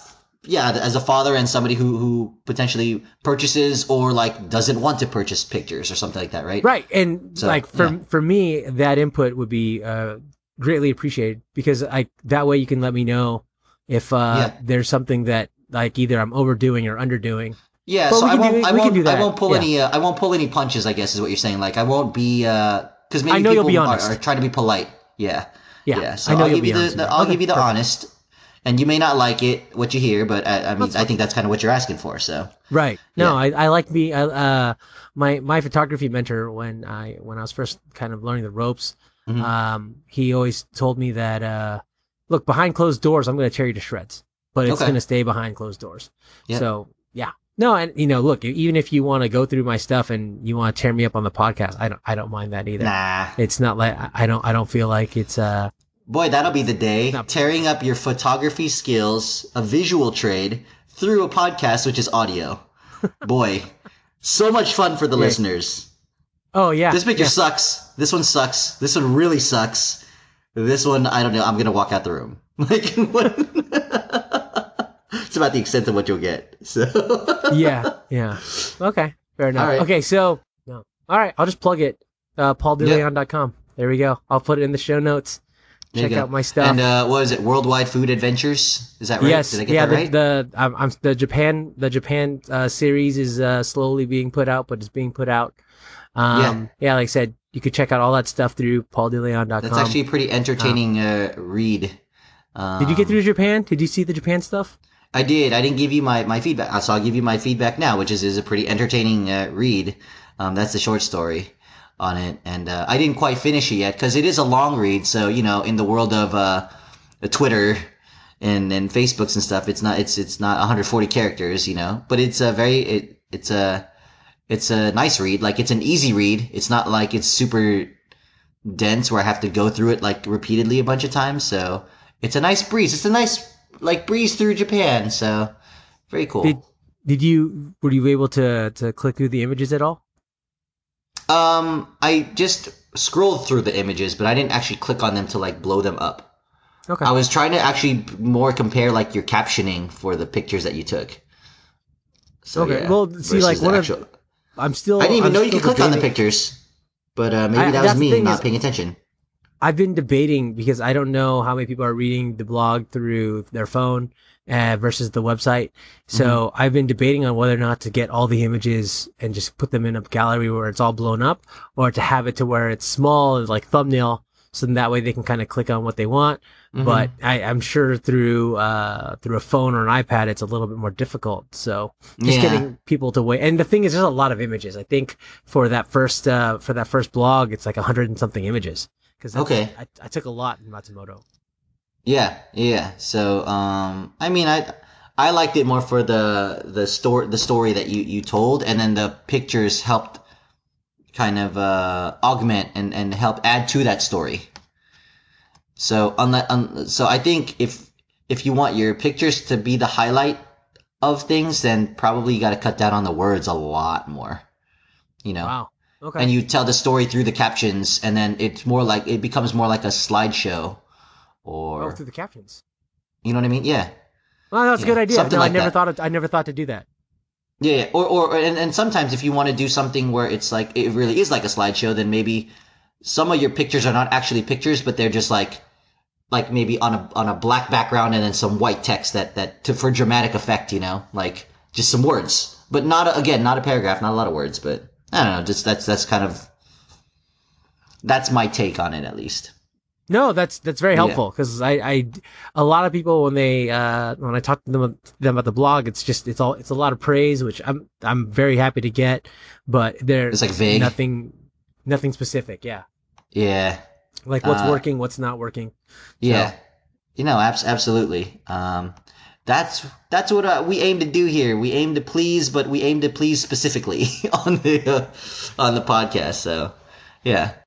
B: yeah, as a father and somebody who who potentially purchases or like doesn't want to purchase pictures or something like that, right?
A: Right. And
B: So
A: like
B: yeah,
A: for for me, that input would be uh, greatly appreciated because I that way you can let me know if uh,
B: yeah.
A: there's something that like either I'm overdoing or underdoing.
B: Yeah,
A: But
B: so
A: we
B: I
A: can
B: won't,
A: do
B: I
A: we can do
B: won't, I
A: that.
B: won't pull
A: Yeah.
B: any, uh, I won't pull any punches. I guess is what you're saying. Like I won't be, because
A: I
B: maybe
A: know you'll be
B: people are, are
A: honest.
B: trying to be polite. Yeah,
A: Yeah.
B: yeah.
A: I
B: So
A: know
B: I'll
A: you'll
B: give you
A: be
B: the,
A: honest with
B: the
A: me.
B: I'll
A: Okay.
B: give you the
A: Perfect.
B: honest, and you may not like it what you hear, but I, I mean,
A: That's
B: I
A: fine.
B: think that's kind of what you're asking for. So
A: Right. No,
B: yeah,
A: I, I like me. I, uh, my my photography mentor when I when I was first kind of learning the ropes,
B: hmm
A: um, he always told me that uh, look behind closed doors, I'm going to tear you to shreds, but it's
B: okay,
A: going to stay behind closed doors.
B: yep,
A: So yeah, no, and you know, look, even if you want to go through my stuff and you want to tear me up on the podcast, I don't I don't mind that either.
B: nah.
A: It's not like I I don't I don't feel like it's uh
B: Boy, that'll be the
A: it's it's
B: day.
A: not
B: Tearing
A: professional.
B: up your photography skills, a visual trade through a podcast, which is audio. Boy, so much fun for the
A: Yeah.
B: listeners.
A: Oh yeah,
B: This picture
A: yeah.
B: sucks. This one sucks. This one really sucks. This one, I don't know. I'm gonna walk out the room. Like, what? It's about the extent of what you'll get. So,
A: Yeah, yeah. Okay, fair
B: all
A: enough.
B: right.
A: Okay, so no. All right, I'll just plug it. Uh paul de leon
B: Yep.
A: dot com. There we go. I'll put it in the show notes.
B: There you
A: Check
B: go.
A: out my
B: And
A: stuff.
B: uh, what is it? Worldwide Food Adventures. Is that right? Did
A: Yes,
B: I get
A: yeah,
B: that
A: the
B: right?
A: the I'm, I'm the Japan the Japan uh, series is uh, slowly being put out, but it's being put out.
B: Yeah.
A: Um yeah, like I said, you could check out all that stuff through paul de leon dot
B: That's
A: com.
B: actually a pretty
A: Um
B: entertaining uh, read.
A: did you get
B: Um,
A: through Japan? Did you see the Japan stuff?
B: I did. I didn't give you my, my feedback, so I'll give you my feedback now, which is is a pretty entertaining uh, read. Um, that's the short story on it, and uh, I didn't quite finish it yet because it is a long read. So you know, in the world of uh, Twitter and and Facebooks and stuff, it's not it's it's not one hundred forty characters, you know, but it's a very it it's a it's a nice read. Like it's an easy read. It's not like it's super dense where I have to go through it like repeatedly a bunch of times. So it's a nice breeze. It's a nice like breeze through Japan. So very
A: Did
B: cool.
A: did you were you able to to click through the images at all?
B: Um, I just scrolled through the images, but I didn't actually click on them to like blow them up.
A: Okay.
B: I was trying to actually more compare like your captioning for the pictures that you took. So
A: Okay.
B: yeah,
A: Well, see, like
B: versus the
A: one of
B: actual.
A: I'm
B: I
A: still
B: didn't even
A: I'm
B: know you
A: still
B: could click on the
A: debating.
B: pictures, but uh, maybe
A: I
B: that was
A: that's the
B: me
A: thing
B: not
A: is
B: paying attention.
A: I've been debating because I don't know how many people are reading the blog through their phone uh, versus the website.
B: hmm
A: So I've been debating on whether or not to get all the images and just put them in a gallery where it's all blown up, or to have it to where it's small and like thumbnail, so then that way they can kind of click on what they want.
B: hmm
A: But I, I'm sure through uh, through a phone or an iPad, it's a little bit more difficult. So just
B: Yeah.
A: getting people to wait. And the thing is, there's a lot of images. I think for that first uh, for that first blog, it's like a hundred and something images because that's
B: Okay.
A: I, I took a lot in Matsumoto.
B: Yeah, yeah. So, um, I mean, I I liked it more for the the story the story that you you told, and then the pictures helped kind of uh, augment and and help add to that story. So, unless, un, so I think if if you want your pictures to be the highlight of things, then probably you got to cut down on the words a lot more. You know,
A: Wow. Okay.
B: and you tell the story through the captions, and then it's more like it becomes more like a slideshow,
A: Oh,
B: or
A: through the captions.
B: you know what I mean? Yeah.
A: Well, that's a
B: Yeah,
A: good idea.
B: something
A: No, I
B: like
A: never
B: that.
A: thought of, I never thought to do that.
B: Yeah, yeah. Or or and, and sometimes if you want to do something where it's like it really is like a slideshow, then maybe some of your pictures are not actually pictures, but they're just like like maybe on a on a black background and then some white text that that to, for dramatic effect, you know, like just some words, but not a, again not a paragraph, not a lot of words, but I don't know, just that's that's kind of that's my take on it at least.
A: No, that's that's very
B: Yeah.
A: helpful because I, I a lot of people when they uh when I talk to them them about the blog, it's just it's all it's a lot of praise, which I'm I'm very happy to get, but they're
B: It's like vague.
A: nothing nothing specific. Yeah,
B: Yeah.
A: like what's
B: Uh
A: working, what's not working.
B: yeah.
A: So
B: You know, abs- absolutely. Um, that's that's what uh, we aim to do here. We aim to please, but we aim to please specifically on the uh, on the podcast. So, yeah.